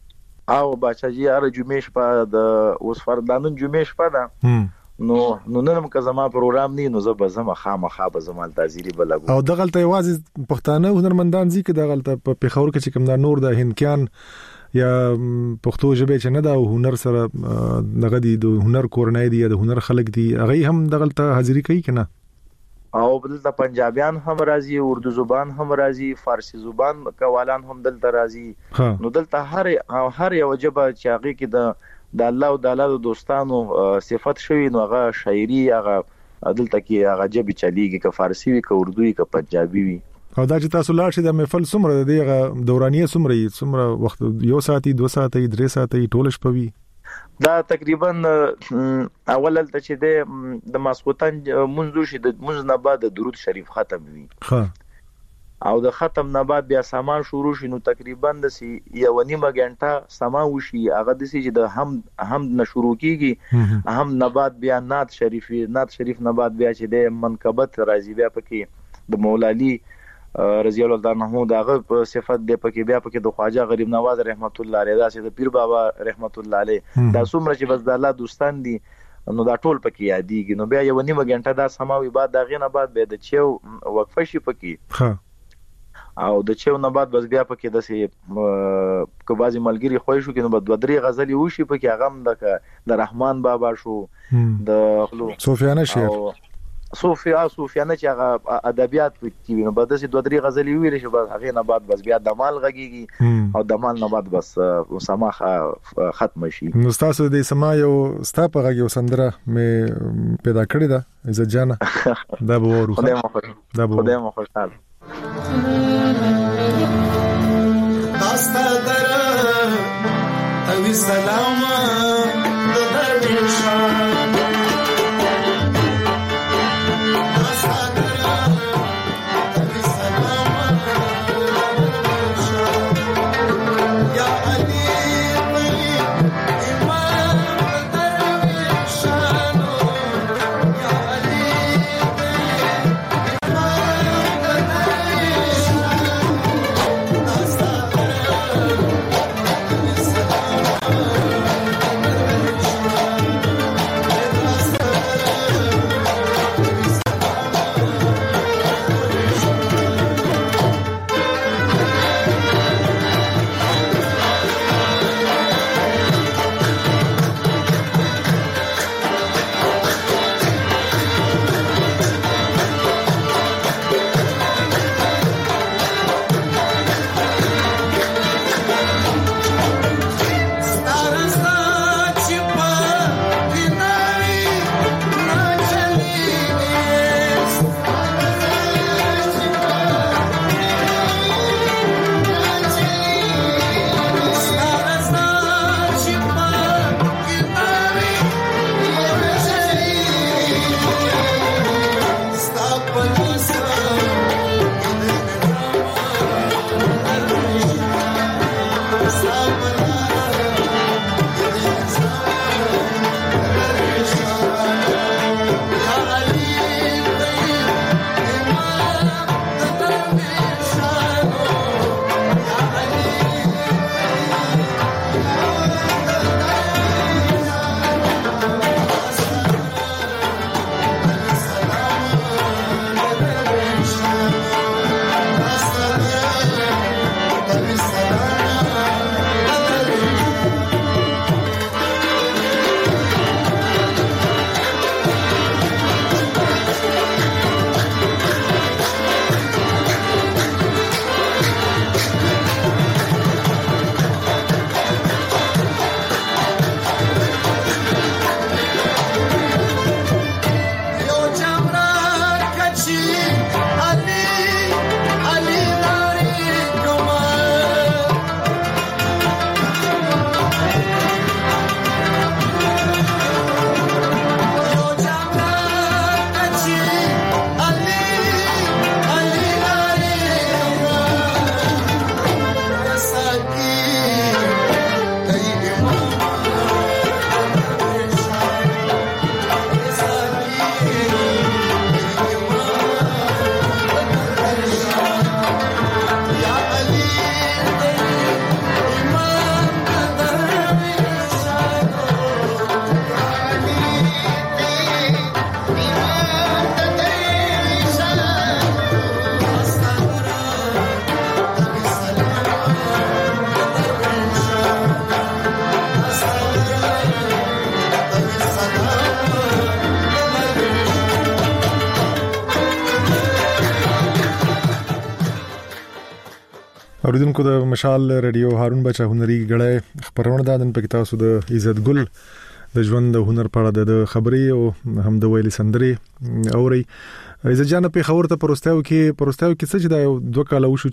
او بچاجي هر جمعه شپه د اوس فردانون جمعه شپه ده نو نو نن که زما پروګرام نه نو زه به زما خامخا به زما تازيري بلګو او دغلت یوازې پښتانه هنرمندان زی کې دغلت په پیښور کې چې کوم دا نور د هندکان یا پښتو ژبه چې نه دا هنر سره دغه دي د هنر کورنۍ دي د هنر خلک دي هغه هم دغلت حاضری کوي کنه او دلته پنجابیان هم راځي اردو زبان هم راځي فارسی زبان قوالان هم دلته راځي نو دلته هر هر یو جبه چې هغه کې د د الله او د الله دوستانو صفات شوی نو هغه شاعري هغه دلته کې هغه جبه چلیږي که فارسی وي که اردو وي که پنجابي وي او دا چې تاسو لاړ شئ د محفل سمره د دغه دورانیه سمره سمره وخت یو ساعتي دوه ساعتي درې ساعتي ټول شپه وي دا تقریبا اول ته چې د ماسخوتن منځو شي د منځ نه بعد درود شریف ختم وي ها او د ختم نه بعد بیا سامان شروع شي نو تقریبا د سی یو نیمه غنټه سما وشي هغه د سی چې د هم هم نه شروع کیږي هم نه بعد بیا نعت شریف نعت شریف نه بعد بیا چې د منقبت راځي بیا پکې د مولا علی رضی الله عنه داغه صفات دی پکې بیا پکې د خواجه غریب نواز رحمت الله علیه دا چې د پیر بابا رحمت الله علیه دا څومره چې بس د الله دوستان دي نو دا ټول پکې یادېږي. نو بیا یو نیمه غنټه دا سماوي بعد دا غینه بعد به د چیو وقفه شي پکې ها او د چیو نه بعد بس بیا پکې د سي کو بازي ملګری خوښ شو کې نو بعد درې غزلې وشي پکې هغه د د رحمان بابا شو د صوفیانه شعر صوفیا صوفیانه چې هغه ادبیات پکې نو بعد د درې غزلې ویل شي بعد هغه نه بعد بس بیا دمال غږیږي او دمال نه بعد بس سماخه ختم شي. نو تاسو د سما یو ستا په غږ یو سندره مې پیدا کړی ده عزت جان دا به ورو دا به خدای مو خوشاله داستا در اوی سلام د درویشان داستا در اوی سلام یا علی بلی امام درویشان یا علی اوریدونکو د مشال رادیو هارون بچا هنري غړې خبرونه دادن پکې تاسو د عزت ګل د ژوند د هنر په اړه د خبرې او هم د ویلي سندري اوري. عزت جان په خبرته پروستاو کې پروستاو کې څه چې دا یو دوه کال وشو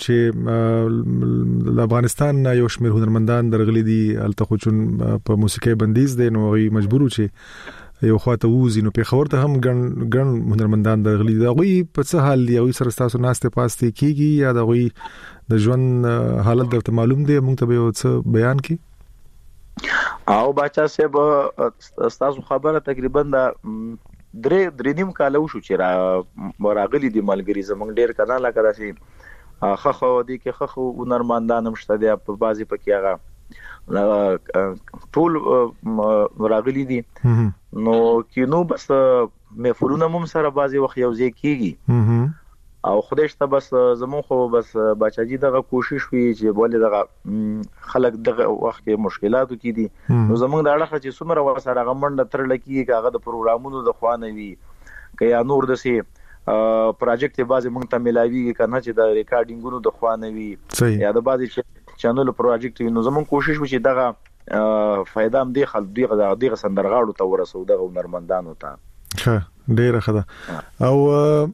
چې د افغانستان یو شمېر هنرمندان درغلي دي الته چون په موسیقي بندیز دي نو غي مجبور چې یو خواته وزي نو په خبرته هم ګن ګن هنرمندان درغلي دي غوي په څه حال دی او سره تاسو ناشته پاسته کیږي یا دا غوي د ژوند حالت درته معلوم دی مونږ ته به څه بیان کی او بچا صاحب تاسو خبره تقریبا دا درې درې نیم کال وشو چې را راغلي دي ملګری زمونږ ډیر کنه لا کړه سي خخو دي کې خخو هنرمندان مشته دي په بازي پکې هغه ټول راغلي دي نو کینو بس محفلونه هم سره بازي وخت یو ځای کیږي او خدای شته بس زمون خو بس بچاجي دغه کوشش وی چې بوله دغه خلک دغه وخت کې مشکلاتو کې دي نو زمون د اړه چې څومره ورسره غمنډ تر لکی کاغه د پروګرامونو د خوانوي که یا نور د سي پروجیکټ بازي مونږ ته ملاويږي کنه چې د ریکارډینګونو د خوانوي یا د بازي چینل پروجیکټ نو زمون کوشش وکړي دغه فائدہ هم دی خلک دغه دغه سندرغاړو ته ورسو دغه نرمندانو ته ښه ډیره ښه ده او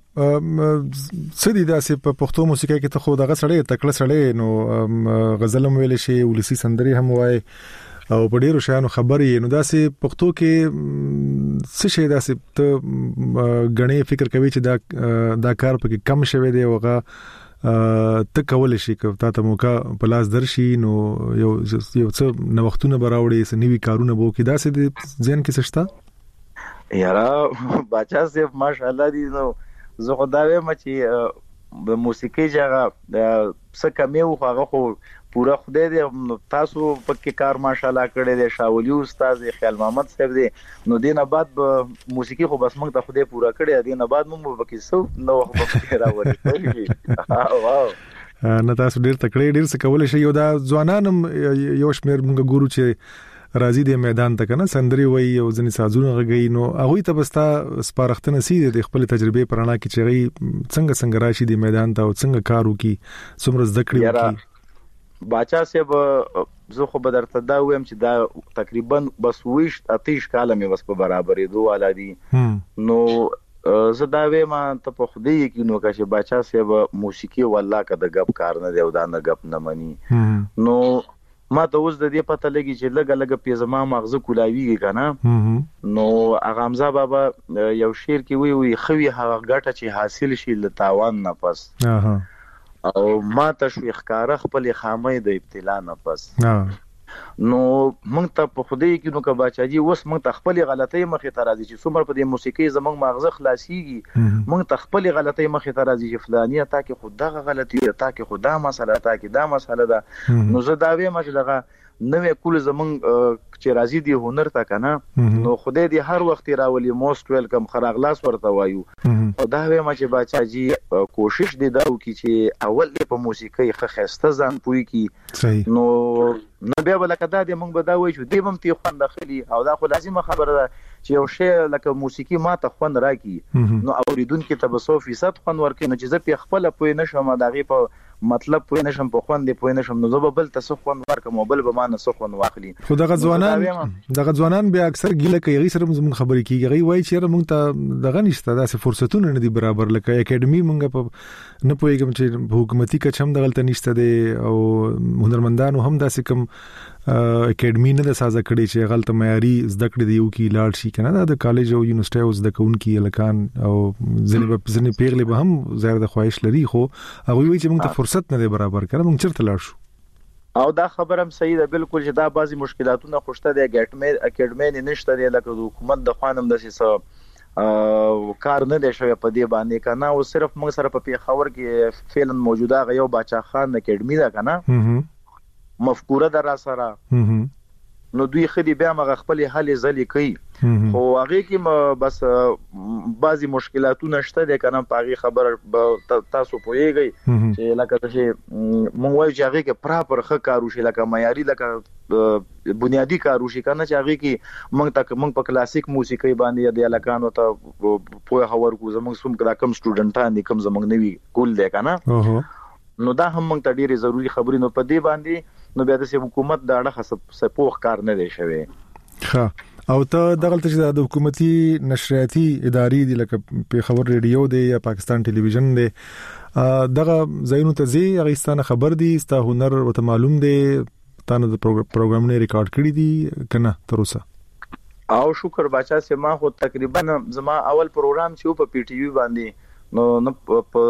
سړي داسې په پښتو موسیقۍ کې ته خو دغه سړی تکړه سړی نو غزل هم ویل شي ولسی سندري هم وای او په ډیرو شیانو خبرې نو داسې پښتو کې څه شي داسې ته غني فکر کوي چې دا دا کار پکې کم شوی دی اوغه ته کول شي که تا ته موقع په لاس درشي نو یو یو څه نو وختونه براوړي سنوي کارونه بو کې داسې د ځین کې سشتا یارا بچا صرف ماشاءالله دي نو زه خدای ما چې د موسیقي جګه څه کمی و هغه خو پورا خدای دې تاسو پکې کار ماشاءالله کړی دی شاولی استاد خیال محمد صاحب دی نو دینه بعد موسیقي خو بس موږ ته خدای پورا کړی دینه بعد موږ پکې سو نو وخت پکې راوړی واو نه تاسو ډیر تکړه ډیر څه کولای شئ یو دا ځوانانم یو شمیر موږ ګورو چې راځي د میدان ته کنه سندري وای او ځنې سازونه غږی نو هغه ته بستا سپارښتنه سي د خپل تجربه پرانا کې چغي څنګه څنګه راشي د میدان ته او څنګه کارو کې څومره زده کړې وکړي باچا صاحب زه خو بدرته دا وایم چې دا تقریبا بس ویش اتیش کاله مې بس په برابرې دوه ولادي نو زه دا وایم ته په خدای کې نو چې باچا صاحب موسیقي والله کده غب کار نه دی او دا نه غب نه مني نو ما ته اوس د دې پته لګي چې لګه لګه پیزما مغزه کولاویږي کنه نو اغامزه بابا یو شعر کې وی وی خوي هغه ګټه چې حاصل شي ل تاوان نه پس او ما ته شو ښکارا خپل خامې د ابتلا نه پس نو موږ ته په خدای کې نو کبا چاجي اوس موږ ته خپل غلطۍ مخې ته راځي چې څومره په دې موسیقي زمونږ مغزه خلاصيږي موږ ته خپل غلطۍ مخې ته راځي چې فلانیه تا کې خدغه غلطي تا کې خدا مسله تا کې دا مسله ده نو زه دا وایم چې دغه نوې کول زمونږ چې راځي دی هنر تا کنه نو خدای دې هر وخت راولي موست ویلکم خراغلاس ورته وایو او دا وایم چې باچاجي کوشش دې دا وکړي چې اول په موسیقي ښه خسته ځان پوي کی نو نو بیا ولکه دا دې موږ به دا وایو چې دې هم تی خوند داخلي او دا خو لازمه خبره ده چې یو شی لکه موسیقي ماته خوند راکړي نو اوریدونکو ته به سو فیصد خوند ورکړي نو چې زه په خپل پوي نشم دغه په مطلب پوي نشم په خوند پوي نشم نو زه به بل ته خوند ورکم بل به ما نه خوند واخلي خو دغه ځوانان دغه ځوانان بیا اکثر ګیله کوي سره موږ خبرې کیږي وایي چې موږ ته دغه نشته داسې فرصتونه نه دي برابر لکه اکیډمي موږ په نه پويګم چې حکومتي کچم دغلت نشته دي او هنرمندانو هم داسې کوم اکیډمي نه د سازه کړي چې غلط معیاري زده کړې دی یو کې لاړ شي کنه د کالج او یونیورسيټي او زده کوونکي لکان او ځنې په ځنې پیغلې به هم زیات د خواهش لري خو هغه وایي چې موږ ته فرصت نه دی برابر کړه موږ چیرته لاړ شو او دا خبره هم صحیح ده بالکل چې دا بعضی مشکلاتونه خوشته دي اکیډمي اکیډمي نشته دی لکه د حکومت د خوانم د سیسه کار نه دی شوی په دې باندې کنه او صرف موږ سره په پیښور کې فعلا موجوده غيو باچا خان اکیډمي ده کنه مفکوره در سره نو دوی خدي بیا مغه خپل حل زلي کوي خو هغه کې بس بعضی مشکلاتونه شته د کنه پاغي خبر تاسو پويږئ چې لکه چې مونږ وایو چې هغه کې پراپر ښه کارو شي لکه معیاري لکه بنیادی کارو شي کنه چې هغه کې مونږ تک مونږ په کلاسیک موسیقي باندې د الکانو ته پوهه ورکو زمونږ سوم کړه کم سټوډنټان دي کم زمونږ نوي کول دي کنه نو دا هم مونږ ته ډیره ضروری خبرې نو په دې باندې نو بیا د حکومت دا اړه سپوخ کار نه دی شوی ښه او ته دغه چې د حکومتي نشریاتي ادارې دي لکه په خبر ریډیو دی یا پاکستان ټلویزیون دی دغه زینو ته زی غیستانه خبر دي ستا هنر او ته معلوم دی تاسو د پروګرامونه ریکارډ کړی دي کنه تر اوسه او شکر بچا سه ما خو تقریبا زما اول پروګرام چې په پی ټی وی باندې نو په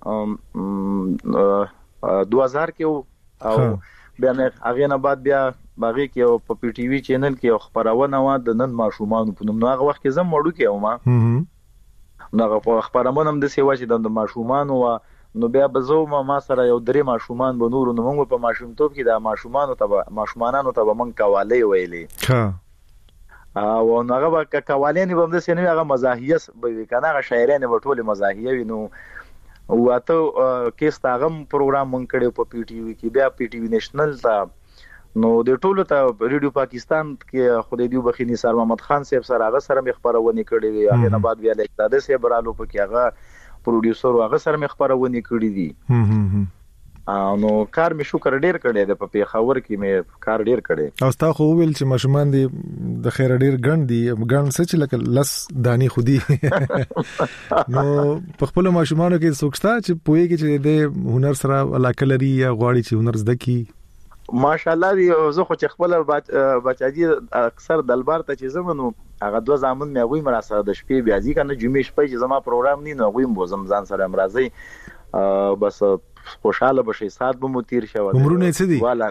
دوه هزار کې او بیا مې هغه نه بعد بیا باغی کې په پی ټی وی چینل کې خبرونه و د نن ماشومان په نوم هغه وخت کې زم وړو کې او ما نو هغه خبرونه هم د سیوا چې د ماشومان او نو بیا بزو ما ما سره یو درې ماشومان به نور نو موږ په ماشومتوب کې د ماشومانو ته ماشومانانو ته به موږ قوالی ویلې ها او هغه به قوالی نه بم د سینې هغه مزاحیه به کنه هغه شاعرانه به ټول مزاحیه وینو او اته کیس تاغم پروګرام مونږ کړو په پی ټی وی کې بیا پی ټی وی نېشنل تا نو د ټولو ته ریډیو پاکستان کې خدای دی بخینی سر محمد خان صاحب سره هغه سره مخبرونه کړې وی هغه نه بعد بیا لیکتاده صاحب رالو په کې هغه پروډوسر هغه سره مخبرونه کړې دي نو کار می شکر ډیر کړی د په پیښور کې می کار ډیر کړی او ستا خو ویل چې ماشومان دي د خیر ډیر ګڼ دي ګڼ څه چې لکه لس دانی خودي نو په خپل ماشومانو کې سوچتا چې پوهه کې چې د هنر سره علاقه لري یا غواړي چې هنر زده کی ماشاءالله دی زه خو چې خپل بچاجي اکثر دلبار ته چې زمونو هغه دوه زامن مې غوي مراسته د شپې بیا ځي کنه جمعې شپې چې زما پروګرام نه نو غوي مو زم ځان سره مرزي بس خوشاله بشي سات به مو تیر شو عمرونه څه دي والا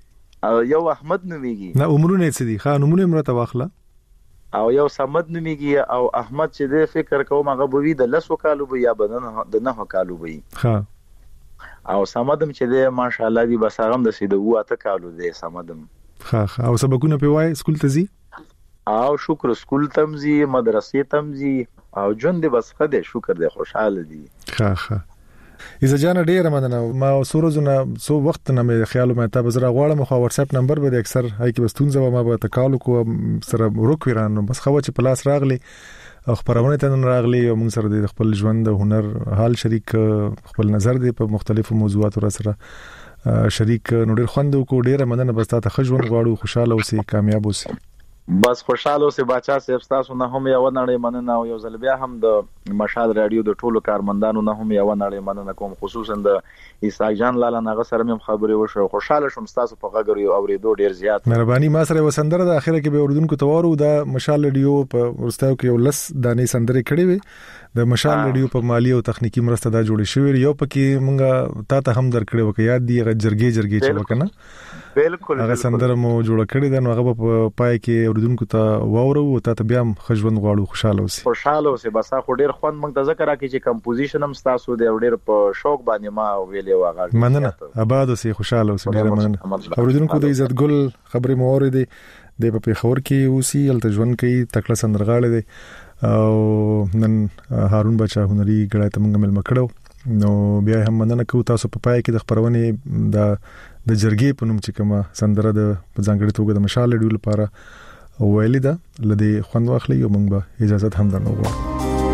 یو احمد نوميږي نه عمرونه څه دي خان عمرونه مرته واخله او یو سمد نوميږي او احمد چې د فکر کوم هغه بوي د لسو کالو به یا بدن د نه کالو به ها او سمدم چې د ماشاءالله دی بس هغه د سیده واته کالو دی سمدم ها ها او سبقونه په وای سکول ته زی او شکر سکول تمزي مدرسې تمزي او جون دی بس خده شکر دی خوشاله دی ها ها اذا جان ډیر مننه ما سورزونه سو وخت نه مې خیال مې ته بزره غواړم خو واتس اپ نمبر به اکثر هاي کې بستونځه ما به تکالو کو سره روکويرانو بس خو چې پلاس راغلي خبرونه ته راغلي او موږ سره د خپل ژوند د هنر حال شریک خپل نظر دی په مختلفو موضوعاتو سره شریک نو ډیر خوند کو ډیر مننه بس ته خجون غواړو خوشاله اوسې کامیاب اوسې بس خوشاله اوسې بچا صاحب تاسو نه هم یو نړۍ مننه او یو ځل بیا هم د مشال رادیو د ټولو کارمندانو نه هم یو نړۍ مننه کوم خصوصا د اسحاق جان لاله نغه سره مم خبرې وشو خوشاله شوم تاسو په غږ یو اوریدو ډیر زیات مهرباني ما سره وسندره د اخره کې به اوردونکو توارو د مشال رادیو په ورستاو کې یو لس دانې سندرې کړې وي د مشال رادیو په مالی او تخنیکی مرسته دا جوړې شوې یو پکې مونږه تا ته هم درکړې وکړه یاد دی غ جرګې جرګې چې وکنه بالکل هغه سندره مو جوړ کړی دا نو هغه په پای کې اوردونکو ته واورو او ته بیا هم خجوند غواړو خوشاله اوسې خوشاله اوسې بس خو ډیر خوند مونږ ته ذکر راکې چې کمپوزیشن هم تاسو د ډیر په شوق باندې ما ویلې واغه مننه آباد اوسې خوشاله اوسې ډیر مننه اوردونکو د عزت ګل خبرې مو اوریدې د په خبر کې اوسې الته ژوند کوي تکړه سندرغاړي دي او نن هارون بچا هنري غړای ته موږ مل مکړو نو بیا هم مننه کوم تاسو په پای کې د خبرونه د د جرګې په نوم چې کومه سندره د ځانګړي توګه د مشال ډیول لپاره ویلې ده لدی خوند واخلي او موږ به اجازه هم درنو غواړو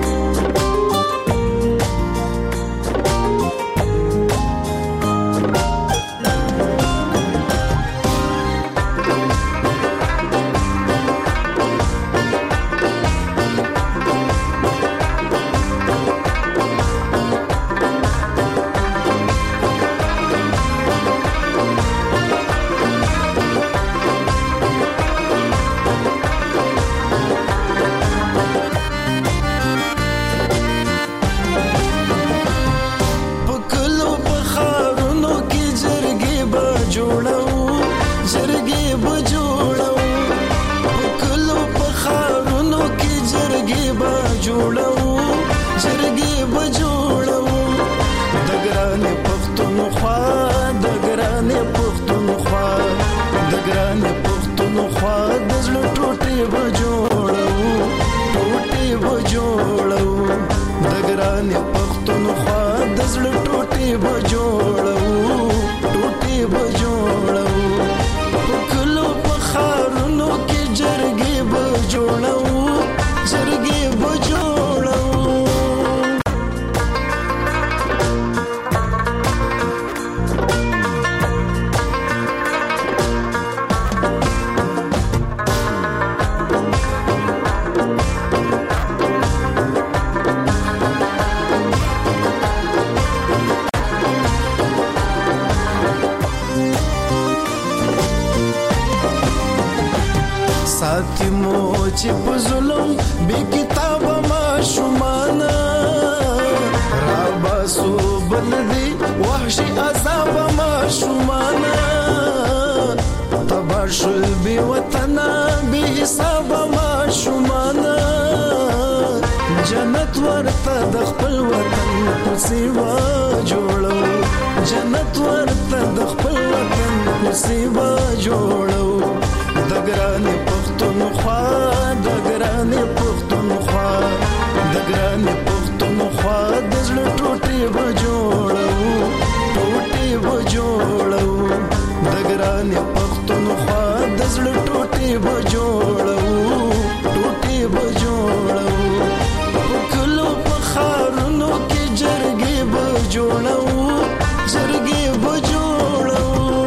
چې په ظلم به کتاب ما شومانا را باسو بلدي وحشي عذاب ما شومانا تباشل بي وطن به حساب ما شومانا جنت ورته د خپل وطن پسیوا جوړو جنت ورته د خپل وطن پسیوا جوړو د ګران پښتونخوا د ګران پښتونخوا د ګران پښتونخوا د زړه ټوټې و جوړو ټوټې و جوړو د ګران پښتونخوا د زړه ټوټې و جوړو ټوټې و جوړو کلو په خارونو کې جرګې و جوړو جرګې و جوړو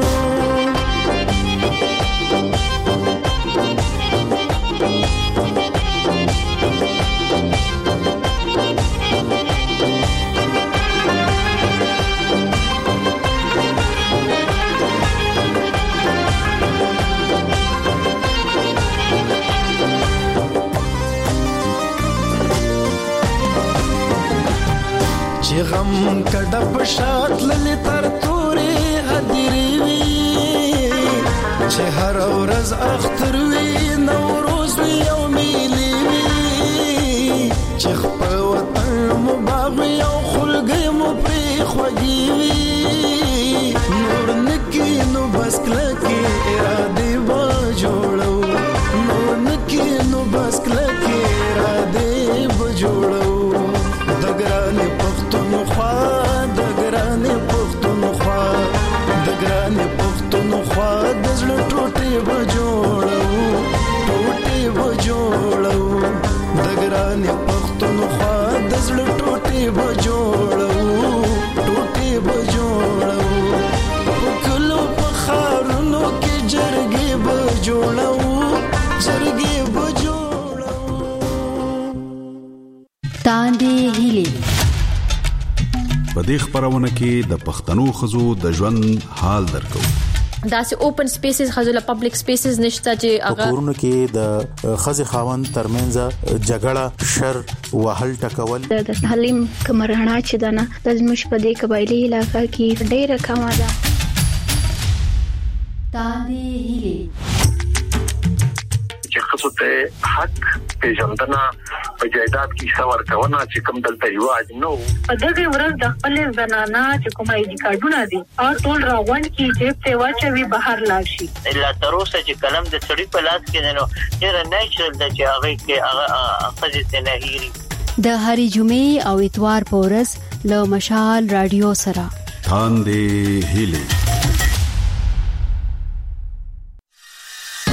چې غم کډه په شات للی تر تورې هدیری وی چې هر ورځ اختر وی نوروز وی او میلی وی چې خپل وطن مباغ او خلګي مو پری خوږی وی نور نکی نو بس کلکی اراده و جوړو نور نکی نو بس کلکی اراده و جوړو د ګران پښتونخوا د ګران پښتونخوا د ګران پښتونخوا د زړه ټوټې و جوړو ټوټې و جوړو د ګران پښتونخوا د زړه ټوټې و جوړو ټوټې و جوړو کلو په خارونو کې جرګې و جوړو جرګې و جوړو تاندې هلي په دې خبرونه کې د پښتنو خزو د ژوند حال درکو داسې اوپن سپیسز خزو له پبلک سپیسز نشته چې هغه کورونه کې د خزي خاوند ترمنځ جګړه شر وهل ټکول د تعلیم کمرهنا چې دنه د زموږ په دې قبایلی علاقې کې ډېره کمه ده تاندې هلي چې خصوص ته حق پیژندنه په جایداد کې څور کونه چې کوم دلته یواج نو په دغه ورځ د خپل زنانه چې کومه اې ډي کارډونه دي او ټول راغون کې چې په واچوي بهر لاړ شي الا تر اوسه چې کلم د سړي په لاس کې نه نو ډېر نېچرل د چې هغه کې هغه خځې نه هېري د هرې جمعې او اتوار په ورځ له مشال رادیو سره تاندې هلي